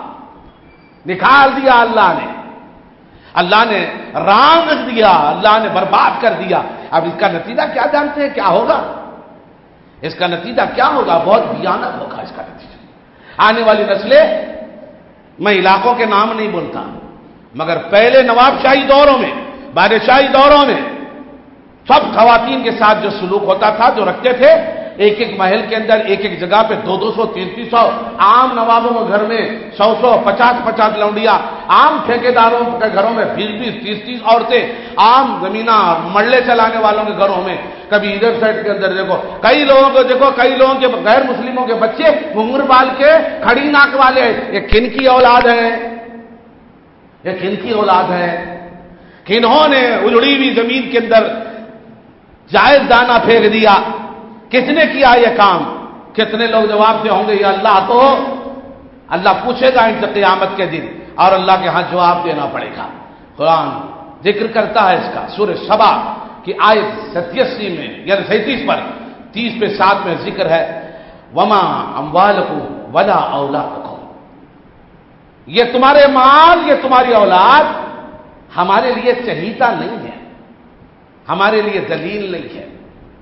نکال دیا اللہ نے، اللہ نے رانگ دیا، اللہ نے برباد کر دیا. اب اس کا نتیجہ کیا جانتے ہیں کیا ہوگا؟ اس کا نتیجہ کیا ہوگا؟ بہت بھیانک ہوگا اس کا نتیجہ. آنے والی نسلیں، میں علاقوں کے نام نہیں بولتا، مگر پہلے نواب شاہی دوروں میں، بادشاہی دوروں میں سب خواتین کے ساتھ جو سلوک ہوتا تھا، جو رکھتے تھے، ایک ایک محل کے اندر ایک ایک جگہ پہ دو دو سو تین تین سو عام نوابوں کے گھر میں سو سو پچاس پچاس لونڈیاں، عام ٹھیکیداروں کے گھروں میں بیس بیس تیس تیس عورتیں، عام زمینہ ملے چلانے والوں کے گھروں میں. کبھی ادھر سائڈ کے اندر دیکھو کئی لوگوں کو، دیکھو کئی لوگوں کے غیر مسلموں کے بچے گھنگھر بال کے کھڑی ناک والے. یہ کن کی اولاد ہے؟ یہ کن کی اولاد ہے؟ کنہوں نے اجڑی ہوئی زمین کے اندر جائز دانہ پھینک دیا؟ کس نے کیا یہ کام؟ کتنے لوگ جواب دے ہوں گے یہ اللہ تو اللہ پوچھے گا ان سے قیامت کے دن، اور اللہ کے ہاں جواب دینا پڑے گا. قرآن ذکر کرتا ہے اس کا سورہ سبا کی آیت ستیسی میں، یعنی سینتیس پر، تیس پہ سات میں ذکر ہے، وما اموالکم ولا اولادکم. یہ تمہارے مال، یہ تمہاری اولاد ہمارے لیے چہیتا نہیں ہے، ہمارے لیے دلیل نہیں ہے،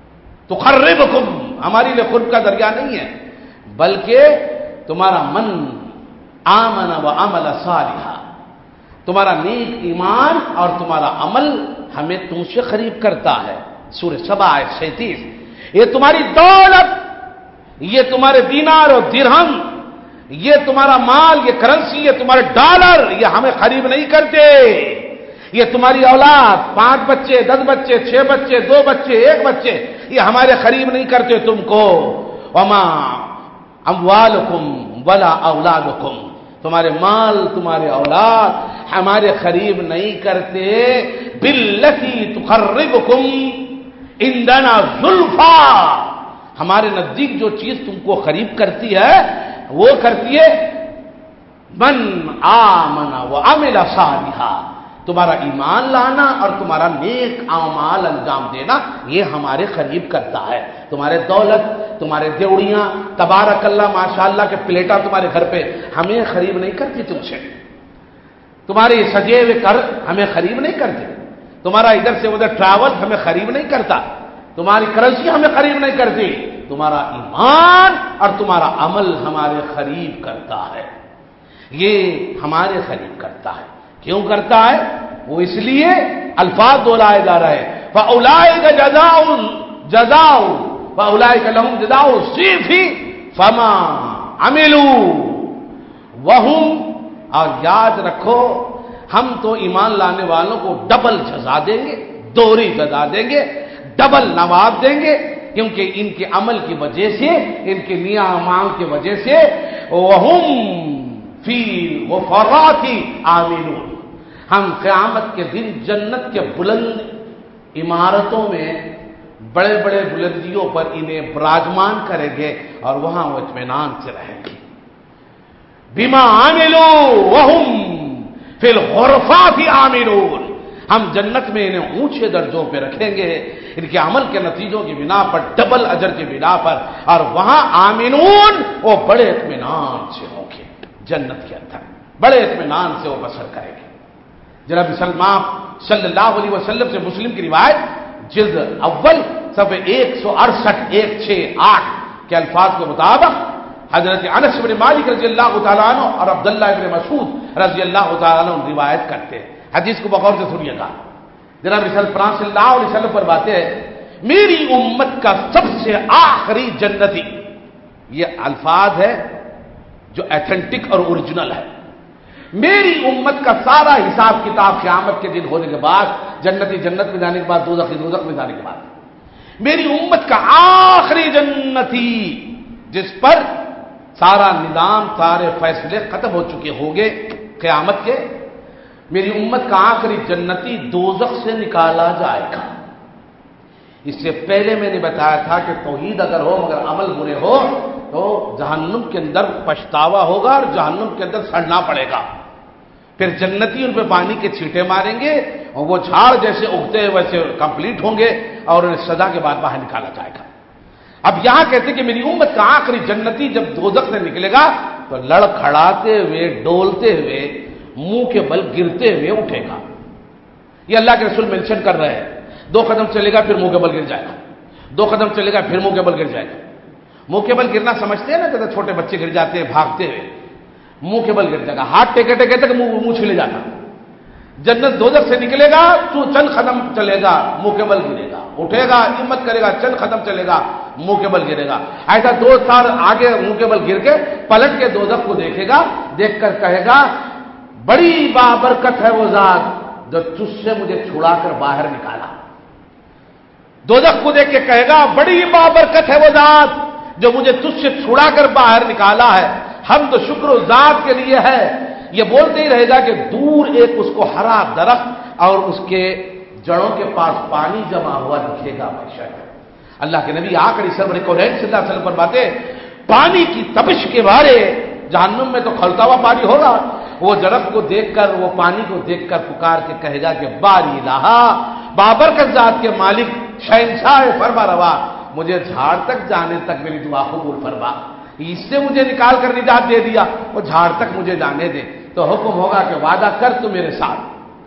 تقربکم، ہمارے لیے قرب کا ذریعہ نہیں ہے، بلکہ تمہارا من آمن و عمل صالحا، تمہارا نیک ایمان اور تمہارا عمل ہمیں تم سے قریب کرتا ہے. سورہ سبا آیت سینتیس. یہ تمہاری دولت، یہ تمہارے دینار اور درہم، یہ تمہارا مال، یہ کرنسی، یہ تمہارے ڈالر، یہ ہمیں قریب نہیں کرتے. یہ تمہاری اولاد، پانچ بچے، دس بچے، چھ بچے، دو بچے، ایک بچے، یہ ہمارے قریب نہیں کرتے تم کو. وما اموالکم ولا اولادکم، تمہارے مال، تمہارے اولاد ہمارے قریب نہیں کرتے. باللتی تقربکم عندنا زلفا، ہمارے نزدیک جو چیز تم کو قریب کرتی ہے وہ کرتی ہے من آمن وعمل صالحا، تمہارا ایمان لانا اور تمہارا نیک اعمال انجام دینا، یہ ہمارے قریب کرتا ہے. تمہارے دولت، تمہارے دیوڑیاں، تبارک اللہ ماشاءاللہ کے پلیٹا تمہارے گھر پہ ہمیں قریب نہیں کرتی تم سے. تمہارے سجے ہوئے گھر ہمیں قریب نہیں کرتے. تمہارا ادھر سے ادھر ٹریول ہمیں قریب نہیں کرتا. تمہاری کرنسی ہمیں قریب نہیں کرتی. تمہارا ایمان اور تمہارا عمل ہمارے قریب کرتا ہے، یہ ہمارے قریب کرتا ہے. کیوں کرتا ہے؟ وہ اس لیے الفاظ دہرائے جا رہے ہیں، فَأُولَٰئِكَ جَزَاءُ جَزَاءُ فَأُولَٰئِكَ لَهُمْ جَزَاءُ الضِّعْفِ فَمَا عَمِلُوا وَهُمْ، اور یاد رکھو ہم تو ایمان لانے والوں کو ڈبل جزا دیں گے، دوہری جزا دیں گے، ڈبل نواب دیں گے، کیونکہ ان کے عمل کی وجہ سے، ان کے نیاں اعمال کی وجہ سے وَهُمْ فِي غَفَرَاتِ آمِنُونَ، ہم قیامت کے دن جنت کے بلند عمارتوں میں بڑے بڑے بلندیوں پر انہیں براجمان کریں گے اور وہاں وہ اطمینان سے رہیں گے. بما عملوا وهم فی الغرفات آمنون، ہم جنت میں انہیں اونچے درجوں پہ رکھیں گے ان کے عمل کے نتیجوں کی بنا پر، ڈبل اجر کی بنا پر، اور وہاں آمنون، وہ بڑے اطمینان سے ہوں گے جنت کے اندر، بڑے اطمینان سے وہ بسر کریں گے. جناب سلمان صلی اللہ علیہ وسلم سے مسلم کی روایت جلد اول صفحہ ایک سو اڑسٹھ ایک چھ آٹھ کے الفاظ کے مطابق حضرت انس بن مالک رضی اللہ تعالیٰ عنہ اور عبداللہ بن مسعود رضی اللہ تعالیٰ عنہ روایت کرتے ہیں. حدیث کو بغور سے سنیے گا. جناب رسول پاک صلی اللہ علیہ وسلم فرماتے ہیں، میری امت کا سب سے آخری جنتی، یہ الفاظ ہے جو ایتھنٹک اور اوریجنل ہے. میری امت کا سارا حساب کتاب قیامت کے دن ہونے کے بعد، جنتی جنت میں جانے کے بعد، دوزخی دوزخ میں جانے کے بعد، میری امت کا آخری جنتی جس پر سارا نظام، سارے فیصلے ختم ہو چکے ہوں گے قیامت کے، میری امت کا آخری جنتی دوزخ سے نکالا جائے گا. اس سے پہلے میں نے بتایا تھا کہ توحید اگر ہو مگر عمل برے ہو تو جہنم کے اندر پچھتاوا ہوگا اور جہنم کے اندر سڑنا پڑے گا. پھر جنتی ان پہ پانی کے چھینٹے ماریں گے اور وہ جھاڑ جیسے اگتے ہیں ویسے کمپلیٹ ہوں گے اور انہیں سزا کے بعد باہر نکالا جائے گا۔ اب یہاں کہتے ہیں کہ میری امت کا آخری جنتی جب دوزخ سے نکلے گا تو لڑکھڑاتے ہوئے، ڈولتے ہوئے، منہ کے بل گرتے ہوئے اٹھے گا۔ یہ اللہ کے رسول مینشن کر رہے ہیں۔ دو قدم چلے گا پھر منہ کے بل گر جائے گا، دو قدم چلے گا پھر منہ کے بل گر جائے گا۔ منہ کے بل گرنا سمجھتے ہیں نا، جیسے چھوٹے بچے گر جاتے ہیں بھاگتے ہوئے، منہ کے بل گر جائے گا، ہاتھ ٹیکے ٹیکے تک منہ منہ چھلے جاتا۔ جنت دوزخ سے نکلے گا تو چند قدم چلے گا منہ کے بل گرے گا، اٹھے گا ہمت کرے گا، چند قدم چلے گا منہ کے بل گرے گا۔ ایسا دو سال آگے منہ کے بل گر کے پلٹ کے دوزخ کو دیکھے گا، دیکھ کر کہے گا بڑی بابرکت ہے وہ ذات جو تجھ سے مجھے چھڑا کر باہر نکالا۔ دوزخ کو دیکھ کے کہے گا بڑی بابرکت ہے وہ ذات جو مجھے تجھ سے چھڑا کر باہر نکالا ہے، ہم تو شکر و ذات کے لیے ہے۔ یہ بولتے ہی رہے گا کہ دور ایک اس کو ہرا درخت اور اس کے جڑوں کے پاس پانی جمع ہوا دکھے گا۔ اللہ کے نبی آخری سرور کونین صلی اللہ علیہ وسلم فرماتے پانی کی تپش کے بارے، جہنم میں تو کھولتا ہوا پانی ہوگا، وہ درخت کو دیکھ کر، وہ پانی کو دیکھ کر پکار کے کہے گا کہ باری الہا، بابرکت ذات کے مالک، شہنشاہ فرما روا، مجھے جھاڑ تک جانے تک میری دعا قبول فرما، اس سے مجھے نکال کر نجات دے دیا، وہ جھاڑ تک مجھے جانے دے۔ تو حکم ہوگا کہ وعدہ کر تو میرے ساتھ،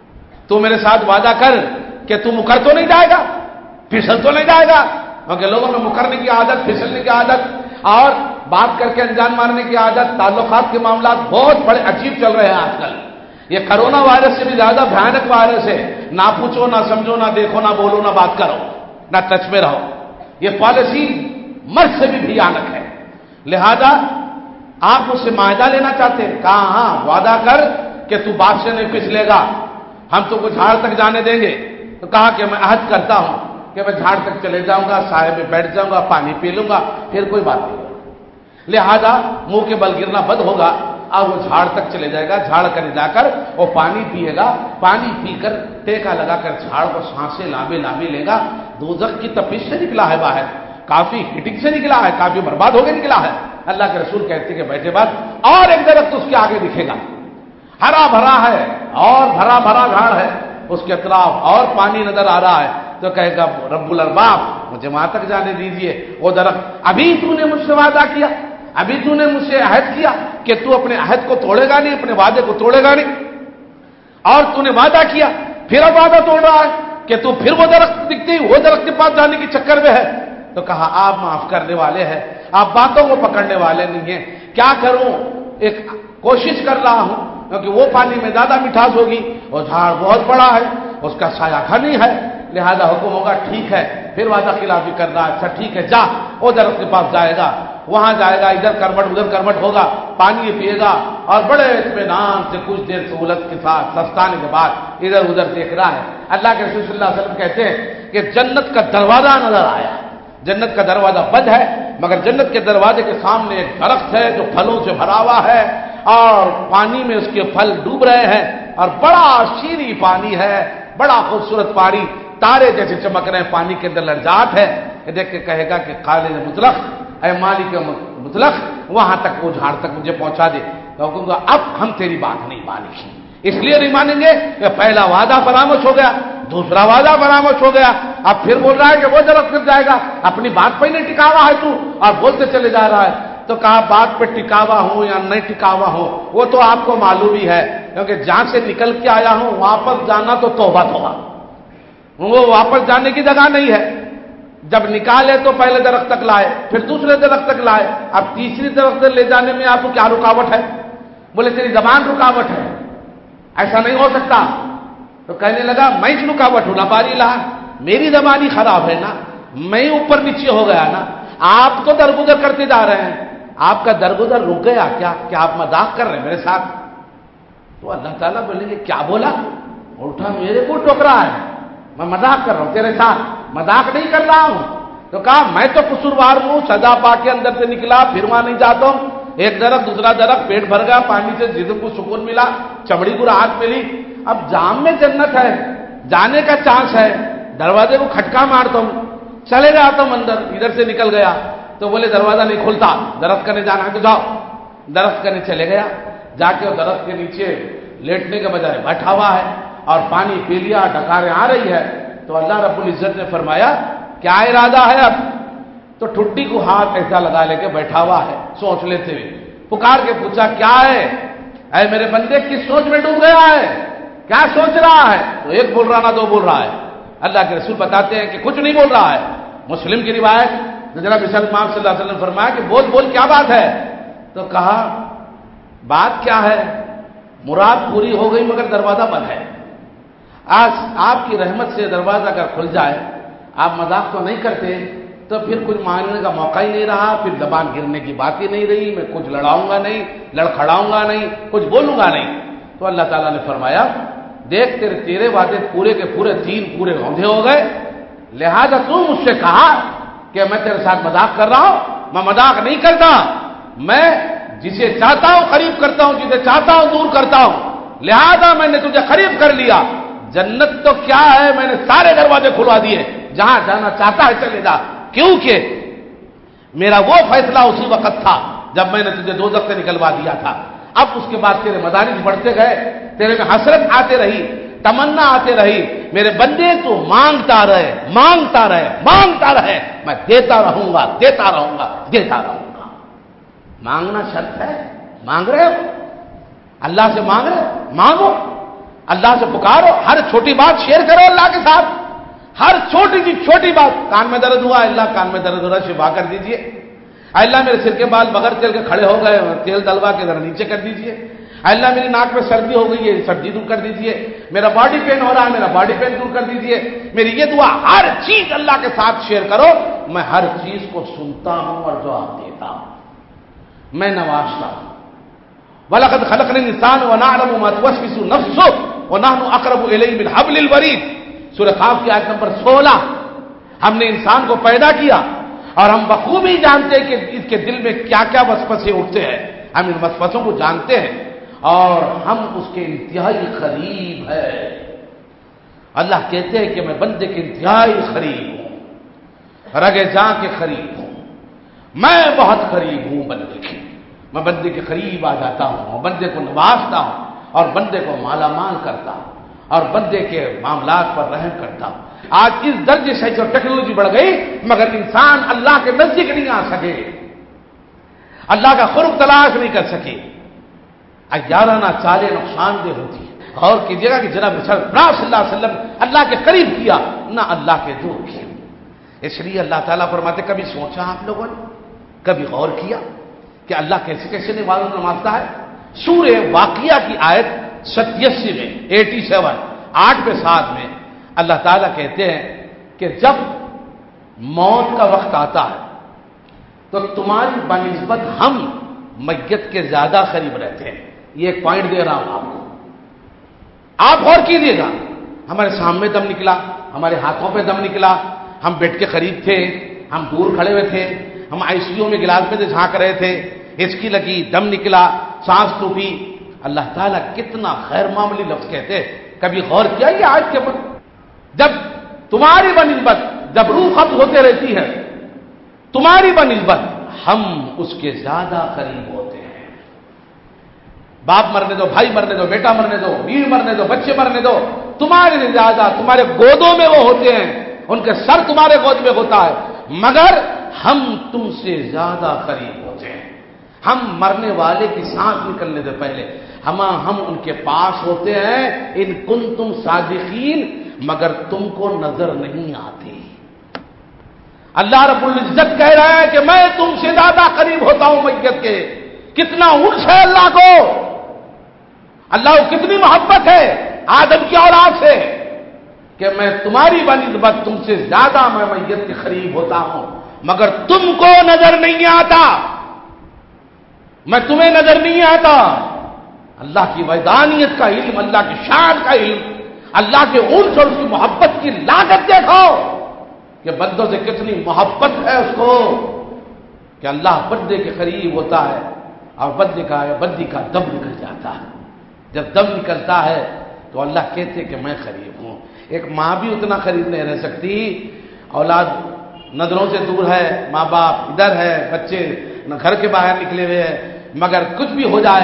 تو میرے ساتھ وعدہ کر کہ تو مکر تو نہیں جائے گا، پھسل تو نہیں جائے گا، کیونکہ لوگوں میں مکرنے کی عادت، پھسلنے کی عادت اور بات کر کے انجان مارنے کی عادت، تعلقات کے معاملات بہت بڑے عجیب چل رہے ہیں آج کل۔ یہ کرونا وائرس سے بھی زیادہ بھیانک وائرس ہے، نہ پوچھو، نہ سمجھو، نہ دیکھو، نہ بولو، نہ بات کرو، نہ ٹچ میں رہو۔ یہ پالیسی مرض سے بھی بھیانک ہے۔ لہذا آپ مجھ سے معاہدہ لینا چاہتے ہیں، کہا ہاں وعدہ کر کہ تو بات سے نہیں پھسلے گا، ہم تو کچھ جھاڑ تک جانے دیں گے۔ تو کہا کہ میں عہد کرتا ہوں کہ میں جھاڑ تک چلے جاؤں گا، سائے میں بیٹھ جاؤں گا، پانی پی لوں گا، پھر کوئی بات نہیں ہوگی۔ لہذا منہ کے بل گرنا بند ہوگا اور وہ جھاڑ تک چلے جائے گا، جھاڑ کر جا کر وہ پانی پیے گا، پانی پی کر ٹیکا لگا کر جھاڑ کو سانسیں لامے لامے لے گا۔ دوزخ کی تپش سے نکلا ہے باہر، کافی ہیٹنگ سے نکلا ہے، کافی برباد ہو کے نکلا ہے۔ اللہ کے رسول کہتے ہیں کہ بیٹھے بعد اور ایک درخت اس کے آگے دکھے گا، ہرا بھرا ہے اور بھرا بھرا جھاڑ ہے، اس کے اطراف اور پانی نظر آ رہا ہے۔ تو کہے گا رب الارباب مجھے وہاں تک جانے دیجئے۔ وہ درخت، ابھی تو نے مجھ سے وعدہ کیا، ابھی تو نے مجھ سے عہد کیا کہ تو اپنے عہد کو توڑے گا نہیں، اپنے وعدے کو توڑے گا نہیں، اور تو نے وعدہ کیا پھر اب وعدہ توڑ رہا ہے کہ تو پھر وہ درخت دکھتی وہ درخت کے پاس جانے کی چکر میں ہے۔ تو کہا آپ معاف کرنے والے ہیں، آپ باتوں کو پکڑنے والے نہیں ہیں، کیا کروں، ایک کوشش کر رہا ہوں، کیونکہ وہ پانی میں زیادہ مٹھاس ہوگی، اور جھاڑ بہت بڑا ہے، اس کا سایہ گھنی ہے، لہذا حکم ہوگا ٹھیک ہے، پھر وعدہ خلافی کر رہا ہے، اچھا ٹھیک ہے جا، وہ درخت کے پاس جائے گا، وہاں جائے گا، ادھر کرمٹ ادھر کرمٹ ہوگا، پانی پیے گا، اور بڑے اطمینان سے کچھ دیر سہولت کے ساتھ سستانے کے بعد ادھر ادھر دیکھ رہا ہے۔ اللہ کے رسول صلی اللہ علیہ وسلم کہتے ہیں کہ جنت کا دروازہ نظر آیا، جنت کا دروازہ بند ہے، مگر جنت کے دروازے کے سامنے ایک درخت ہے جو پھلوں سے بھرا ہوا ہے، اور پانی میں اس کے پھل ڈوب رہے ہیں، اور بڑا شیریں پانی ہے، بڑا خوبصورت پانی، تارے جیسے چمک رہے ہیں، پانی کے اندر لرزاہٹ ہے۔ دیکھ کے کہے گا کہ خالد مطلق، اے مالک مطلق، وہاں تک وہ جھاڑ تک مجھے پہنچا دے۔ تو کہوں گا اب ہم تیری بات نہیں مانیں گے، اس لیے نہیں مانیں گے کہ پہلا وعدہ فراموش ہو گیا، دوسرا وعدہ فراموش ہو گیا، اب پھر بول رہا ہے کہ وہ درخت گر جائے گا، اپنی بات پہ نہیں ٹکا ہوا ہے تو، اور بولتے چلے جا رہا ہے۔ تو کہا بات پہ ٹکاوا ہوں یا نہیں ٹکاوا ہوں وہ تو آپ کو معلوم ہی ہے، کیونکہ جہاں سے نکل کے آیا ہوں واپس جانا تو توبہ توبہ، وہ واپس جانے کی جگہ نہیں ہے۔ جب نکالے تو پہلے درخت تک لائے، پھر دوسرے درخت تک لائے، اب تیسری درخت لے جانے میں آپ کو کیا رکاوٹ ہے؟ بولے تیری زبان رکاوٹ ہے، ایسا نہیں ہو سکتا۔ تو کہنے لگا میں ہی رکاوٹ ہوں نا باری لا، میری زبان ہی خراب ہے نا، میں اوپر نیچے ہو گیا نا، آپ تو درگزر کرتے جا رہے ہیں، آپ کا درگزر رک گیا کیا؟ کیا آپ مذاق کر رہے ہیں میرے ساتھ؟ تو اللہ تعالیٰ بولیں گے کیا بولا؟ اٹھا میرے کو ٹوک رہا ہے، میں مذاق کر رہا ہوں تیرے ساتھ، مذاق نہیں کر رہا ہوں۔ تو کہا میں تو قصوروار ہوں، سزا پا کے اندر سے نکلا، پھر وہاں نہیں جاتا ہوں، ایک درخت دوسرا درخت، پیٹ بھر گیا پانی سے، جسم کو سکون ملا، چمڑی کو راحت ملی، اب جام میں جنت ہے، جانے کا چانس ہے، دروازے کو کھٹکا مارتا ہوں، چلے جاتا ہوں اندر، ادھر سے نکل گیا۔ تو بولے دروازہ نہیں کھلتا، درخت کرنے جانا ہے تو جاؤ، درخت کرنے چلے گیا، جا کے درخت کے نیچے لیٹنے کے بجائے بیٹھا ہوا ہے اور پانی پی لیا، ڈکاریں آ رہی ہے، تو اللہ رب العزت نے فرمایا کیا ارادہ ہے اب؟ تو ٹھڈی کو ہاتھ ایسا لگا لے کے بیٹھا ہوا ہے سوچ لیتے ہوئے، پکار کے پوچھا کیا ہے اے میرے بندے، کس سوچ میں ڈوب گیا ہے، کیا سوچ رہا ہے؟ تو ایک بول رہا نہ دو بول رہا ہے۔ اللہ کے رسول بتاتے ہیں کہ کچھ نہیں بول رہا ہے۔ مسلم کی روایت جناب مسلمان صلی اللہ علیہ وسلم نے فرمایا کہ بول بول کیا بات ہے؟ تو کہا بات کیا ہے، مراد پوری ہو گئی مگر دروازہ بند ہے۔ آج آپ کی رحمت سے دروازہ اگر کھل جائے، آپ مذاق تو نہیں کرتے، تو پھر کچھ مانگنے کا موقع ہی نہیں رہا، پھر زبان گرنے کی بات ہی نہیں رہی، میں کچھ لڑاؤں گا نہیں، لڑکھڑاؤں گا نہیں، کچھ بولوں گا نہیں۔ تو اللہ تعالیٰ نے فرمایا دیکھ تیرے تیرے وعدے پورے کے پورے تین پورے ہوندے ہو گئے، لہذا تو مجھ سے کہا کہ میں تیرے ساتھ مذاق کر رہا ہوں، میں مذاق نہیں کرتا، میں جسے چاہتا ہوں قریب کرتا ہوں، جسے چاہتا ہوں دور کرتا ہوں، لہذا میں نے تجھے قریب کر لیا۔ جنت تو کیا ہے، میں نے سارے دروازے کھلوا دیے، جہاں جانا چاہتا ہے چلے جا، کیونکہ میرا وہ فیصلہ اسی وقت تھا جب میں نے تجھے دوزخ سے نکلوا دیا تھا۔ اب اس کے بعد تیرے مدارج بڑھتے گئے، تیرے میں حسرت آتے رہی، تمنا آتے رہی، میرے بندے تو مانگتا رہے مانگتا رہے مانگتا رہے، میں دیتا رہوں گا دیتا رہوں گا دیتا رہوں گا۔ مانگنا شرط ہے، مانگ رہے ہو اللہ سے، مانگ رہے ہو مانگو، اللہ سے پکارو، ہر چھوٹی بات شیئر کرو اللہ کے ساتھ، ہر چھوٹی سی چھوٹی بات، کان میں درد ہوا اللہ کان میں درد ہو رہا شفا کر دیجئے، اللہ میرے سر کے بال بغیر تیل کے کھڑے ہو گئے، تیل دلوا کے ذرا نیچے کر دیجئے، اللہ میری ناک میں سردی ہو گئی ہے سردی دور کر دیجئے، میرا باڈی پین ہو رہا ہے میرا باڈی پین دور کر دیجئے، میری یہ دعا، ہر چیز اللہ کے ساتھ شیئر کرو، میں ہر چیز کو سنتا ہوں اور جواب دیتا ہوں، میں نوازتا ہوں۔ وَلَقَدْ خَلَقْنَا الْإِنسَانَ وَنَعْلَمُ مَا تُوَسْوِسُ نَفْسُهُ وَنَحْنُ أَقْرَبُ إِلَيْهِ مِنْ حَبْلِ الْوَرِيدِ، سورہ قاف کی آیت نمبر سولہ۔ ہم نے انسان کو پیدا کیا اور ہم بخوبی جانتے ہیں کہ اس کے دل میں کیا کیا وسوسے اٹھتے ہیں، ہم ان وسوسوں کو جانتے ہیں اور ہم اس کے انتہائی قریب ہے۔ اللہ کہتے ہیں کہ میں بندے کے انتہائی قریب ہوں، رگے جاں کے قریب ہوں، میں بہت قریب ہوں بندے کے، میں بندے کے قریب آ جاتا ہوں، بندے کو نوازتا ہوں اور بندے کو مالا مال کرتا ہوں اور بندے کے معاملات پر رحم کرتا ہوں۔ آج اس درجے سے جو ٹیکنالوجی بڑھ گئی مگر انسان اللہ کے نزدیک نہیں آ سکے، اللہ کا قرب تلاش نہیں کر سکے، یارانہ چالیں نقصان دہ ہوتی ہے۔ غور کیجیے گا کہ جناب رسول صلی اللہ علیہ وسلم اللہ کے قریب کیا نہ اللہ کے دور کیا، اس لیے اللہ تعالیٰ فرماتے کبھی سوچا آپ لوگوں نے، کبھی غور کیا کہ اللہ کیسے کیسے نوازتا ہے؟ سورہ واقعہ کی آیت ستیاسی میں ایٹی سیون آٹھ پہ سات میں اللہ تعالیٰ کہتے ہیں کہ جب موت کا وقت آتا ہے تو تمہاری بنسبت ہم میت کے زیادہ قریب رہتے ہیں۔ یہ ایک پوائنٹ دے رہا ہوں آپ کو، آپ غور کیجیے گا، ہمارے سامنے دم نکلا، ہمارے ہاتھوں پہ دم نکلا، ہم بیڈ کے قریب تھے، ہم دور کھڑے ہوئے تھے، ہم آئی سی یو میں گلاس میں سے جھانک رہے تھے، ہچکی لگی، دم نکلا، سانس ٹوٹی، اللہ تعالیٰ کتنا غیر معمولی لفظ کہتے ہیں۔ کبھی غور کیا یہ آج کے وقت جب تمہاری بنسبت جب روح ختم ہوتے رہتی ہے، تمہاری بنسبت ہم اس کے زیادہ قریب ہوتے ہیں۔ باپ مرنے دو، بھائی مرنے دو، بیٹا مرنے دو، بیوی مرنے دو، بچے مرنے دو، تمہارے سے زیادہ تمہارے گودوں میں وہ ہوتے ہیں، ان کے سر تمہارے گود میں ہوتا ہے، مگر ہم تم سے زیادہ قریب ہوتے ہیں۔ ہم مرنے والے کی سانس نکلنے سے پہلے ہم ہم ان کے پاس ہوتے ہیں، ان کنتم صادقین، مگر تم کو نظر نہیں آتے۔ اللہ رب العزت کہہ رہا ہے کہ میں تم سے زیادہ قریب ہوتا ہوں میت کے۔ کتنا انس ہے اللہ کو، اللہ کو کتنی محبت ہے آدم کی اولاد سے کہ میں تمہاری بنسبت تم سے زیادہ میں میت کے قریب ہوتا ہوں، مگر تم کو نظر نہیں آتا، میں تمہیں نظر نہیں آتا۔ اللہ کی وحدانیت کا علم، اللہ کی شان کا علم، اللہ کے انس اور اس کی محبت کی لاگت دیکھو کہ بندوں سے کتنی محبت ہے اس کو، کہ اللہ بندے کے قریب ہوتا ہے اور بندے کا بندی کا دم نکل جاتا ہے۔ جب دم نکلتا ہے تو اللہ کہتے کہ میں قریب ہوں۔ ایک ماں بھی اتنا قریب نہیں رہ سکتی، اولاد نظروں سے دور ہے، ماں باپ ادھر ہے، بچے گھر کے باہر نکلے ہوئے ہیں، مگر کچھ بھی ہو جائے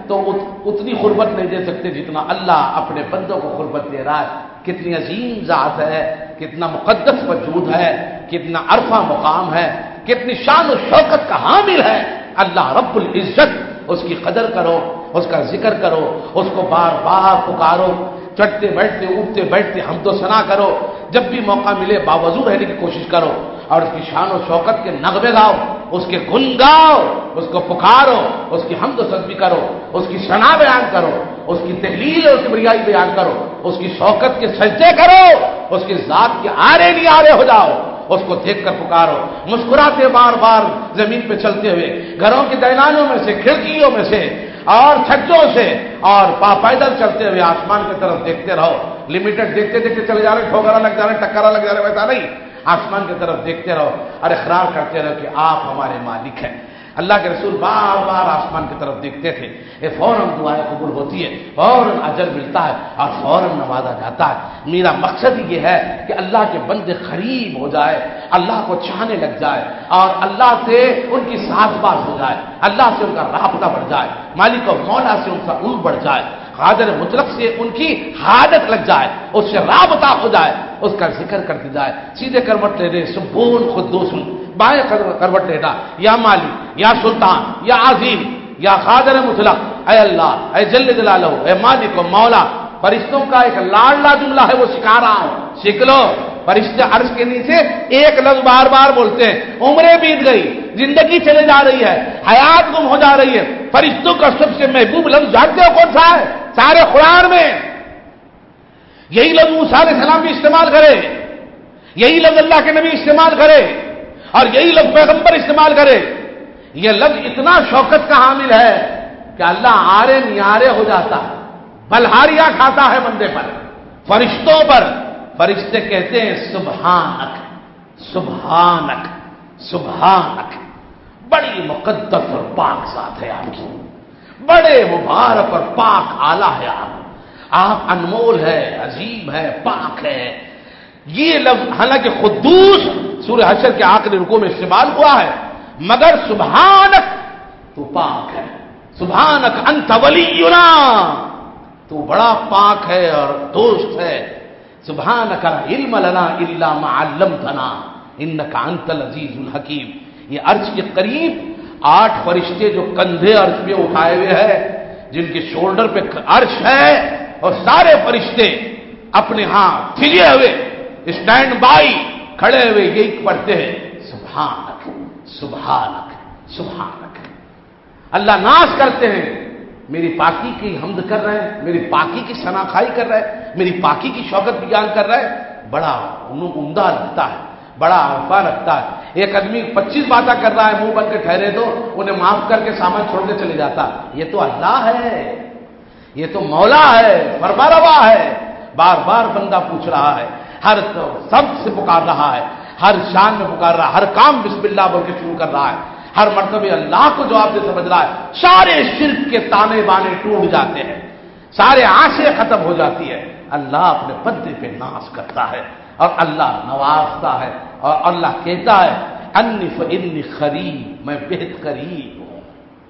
تو اتنی قربت نہیں دے سکتے جتنا اللہ اپنے بندوں کو قربت دے رہا ہے. کتنی عظیم ذات ہے، کتنا مقدس وجود ہے، کتنا عرفہ مقام ہے، کتنی شان و شوکت کا حامل ہے اللہ رب العزت. اس کی قدر کرو، اس کا ذکر کرو، اس کو بار بار پکارو، چڑھتے بیٹھتے اٹھتے بیٹھتے حمد و ثنا کرو، جب بھی موقع ملے باوضو رہنے کی کوشش کرو، اور اس کی شان و شوکت کے نغمے گاؤ، اس کے گن گاؤ، اس کو پکارو، اس کی حمد و تسبیح کرو، اس کی ثنا بیان کرو، اس کی تحلیل اور کبریائی بیان کرو، اس کی شوکت کے سجدے کرو، اس کی ذات کے آرے نہیں آرے ہو جاؤ، اس کو دیکھ کر پکارو، مسکراتے بار بار زمین پہ چلتے ہوئے، گھروں کی دہلانوں میں سے، کھڑکیوں میں سے اور چھجوں سے، اور پا پیدل چلتے ہوئے آسمان کی طرف دیکھتے رہو. لمیٹڈ دیکھتے دیکھتے چلے جا رہے، ٹھوکرا لگ جا رہے، ٹکرا لگ جا رہے، ویسا نہیں. آسمان کی طرف دیکھتے رہو اور اقرار کرتے رہو کہ آپ ہمارے مالک ہیں. اللہ کے رسول بار بار آسمان کی طرف دیکھتے تھے. یہ فوراً دعائیں قبول ہوتی ہے، فوراً اجر ملتا ہے اور فوراً نوازا جاتا ہے. میرا مقصد یہ ہے کہ اللہ کے بندے قریب ہو جائے، اللہ کو چاہنے لگ جائے اور اللہ سے ان کی ساز باز ہو جائے، اللہ سے ان کا رابطہ بڑھ جائے، مالک و مولا سے ان کا علم بڑھ جائے، قادر مطلق سے ان کی عادت لگ جائے، اس سے رابطہ ہو جائے، اس کا ذکر کرتے جائے. سیدھے کروٹ لے لے، سبون قدوس، بائیں کروٹ لینا، یا مالک یا سلطان یا عظیم یا قادر مطلق، اے اللہ، اے جل جلالہ، اے مالک و مولا. فرشتوں کا ایک لاڈلا جملہ ہے، وہ سکھا رہا ہوں، سیکھ لو. فرشتے عرش کے نیچے ایک لفظ بار بار بولتے ہیں. عمریں بیت گئی، زندگی چلے جا رہی ہے، حیات گم ہو جا رہی ہے، فرشتوں کا سب سے محبوب لفظ جانتے ہو کون سا ہے سارے قرآن میں؟ یہی لفظ موسیٰ علیہ السلام بھی استعمال کرے، یہی لفظ اللہ کے نبی استعمال کرے، اور یہی لفظ پیغمبر استعمال کرے. یہ لفظ اتنا شوکت کا حامل ہے کہ اللہ آرے نیارے ہو جاتا ہے، بلہاریاں کھاتا ہے بندے پر، فرشتوں پر. فرشتے کہتے ہیں سبحانک سبحانک سبحانک. بڑی مقدس اور پاک ذات ہے آپ کی، بڑے مبارک اور پاک آلہ ہے آپ. آپ انمول ہے، عظیم ہے، پاک ہے. یہ لفظ حالانکہ قدوس سورہ حشر کے آخری رکوع میں استعمال ہوا ہے، مگر سبحانک تو پاک ہے، سبحانک انت ولینا، تو بڑا پاک ہے اور دوست ہے. سبحانک لا علم لنا الا ما علمتنا انک انت العزیز الحکیم. یہ عرش کے قریب آٹھ فرشتے جو کندھے عرش پہ اٹھائے ہوئے ہیں، جن کے شولڈر پہ عرش ہے، اور سارے فرشتے اپنے ہاں پھیلے ہوئے اسٹینڈ بائی کھڑے ہوئے یہی پڑھتے ہیں سبحانک سبحانک سبحانک. اللہ ناز کرتے ہیں، میری پاکی کی حمد کر رہے ہیں، میری پاکی کی ثناخائی کر رہے ہیں، میری پاکی کی شوکت بیان کر رہے ہیں. بڑا عمدہ لگتا ہے، بڑا عرفہ لگتا ہے. ایک آدمی پچیس باتیں کر رہا ہے، منہ بن کے ٹھہرے تو انہیں معاف کر کے سامان چھوڑ کے چلے جاتا. یہ تو اللہ ہے، یہ تو مولا ہے، فرما روا ہے. بار بار بندہ پوچھ رہا ہے، ہر سب سے پکار رہا ہے، ہر شان میں پکار رہا ہے، ہر کام بسم اللہ بول کے شروع کر رہا ہے، ہر مرتبہ اللہ کو جواب دے سمجھ رہا ہے. سارے شرک کے تانے بانے ٹوٹ جاتے ہیں، سارے آسیں ختم ہو جاتی ہے. اللہ اپنے بندے پہ ناز کرتا ہے اور اللہ نوازتا ہے، اور اللہ کہتا ہے انی فانی قریب، میں بہت قریب ہوں.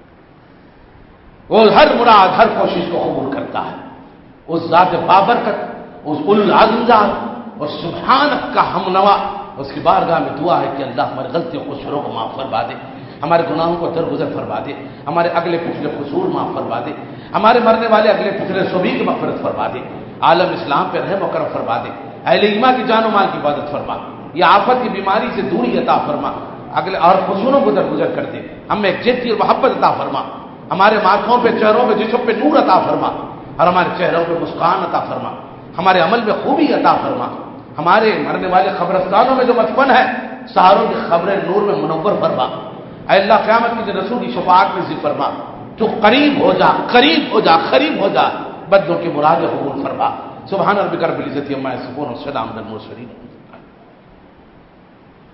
وہ ہر مراد ہر کوشش کو قبول کرتا ہے. اس ذات بابرکت، اس اولو العزم ذات، اور سبحانک کا ہم نوا، اس کی بارگاہ میں دعا ہے کہ اللہ ہماری غلطیوں کو شروع کو معاف فرما دے، ہمارے گناہوں کو درگزر فرما دے، ہمارے اگلے پچھلے قصور معاف فرما دے، ہمارے مرنے والے اگلے پچھلے سبھی کی مغفرت فرما دے، عالم اسلام پہ رحم و کرم فرما دے، اہل ایمان کی جان و مال کی عبادت فرما، یہ آفت کی بیماری سے دوری عطا فرما، اگلے اور قصوروں کو درگزر کر دے، ہمیں یکجہتی اور محبت عطا فرما، ہمارے ماتھوں پہ، چہروں پہ، جسم پہ نور عطا فرما، اور ہمارے چہروں پہ مسکان عطا فرما، ہمارے عمل میں خوبی عطا فرما، ہمارے مرنے والے قبرستانوں میں جو مدفن ہے سہاروں کی خبریں نور میں منور فرما. اے اللہ قیامت کی رسول کی شفاعت میں ذکر فرما، تو قریب ہو جا، قریب ہو جا، قریب ہو جا، بندوں کی مراد قبول فرما. سبحان ربک رب العزت عما یصفون والسلام علی المرسلین.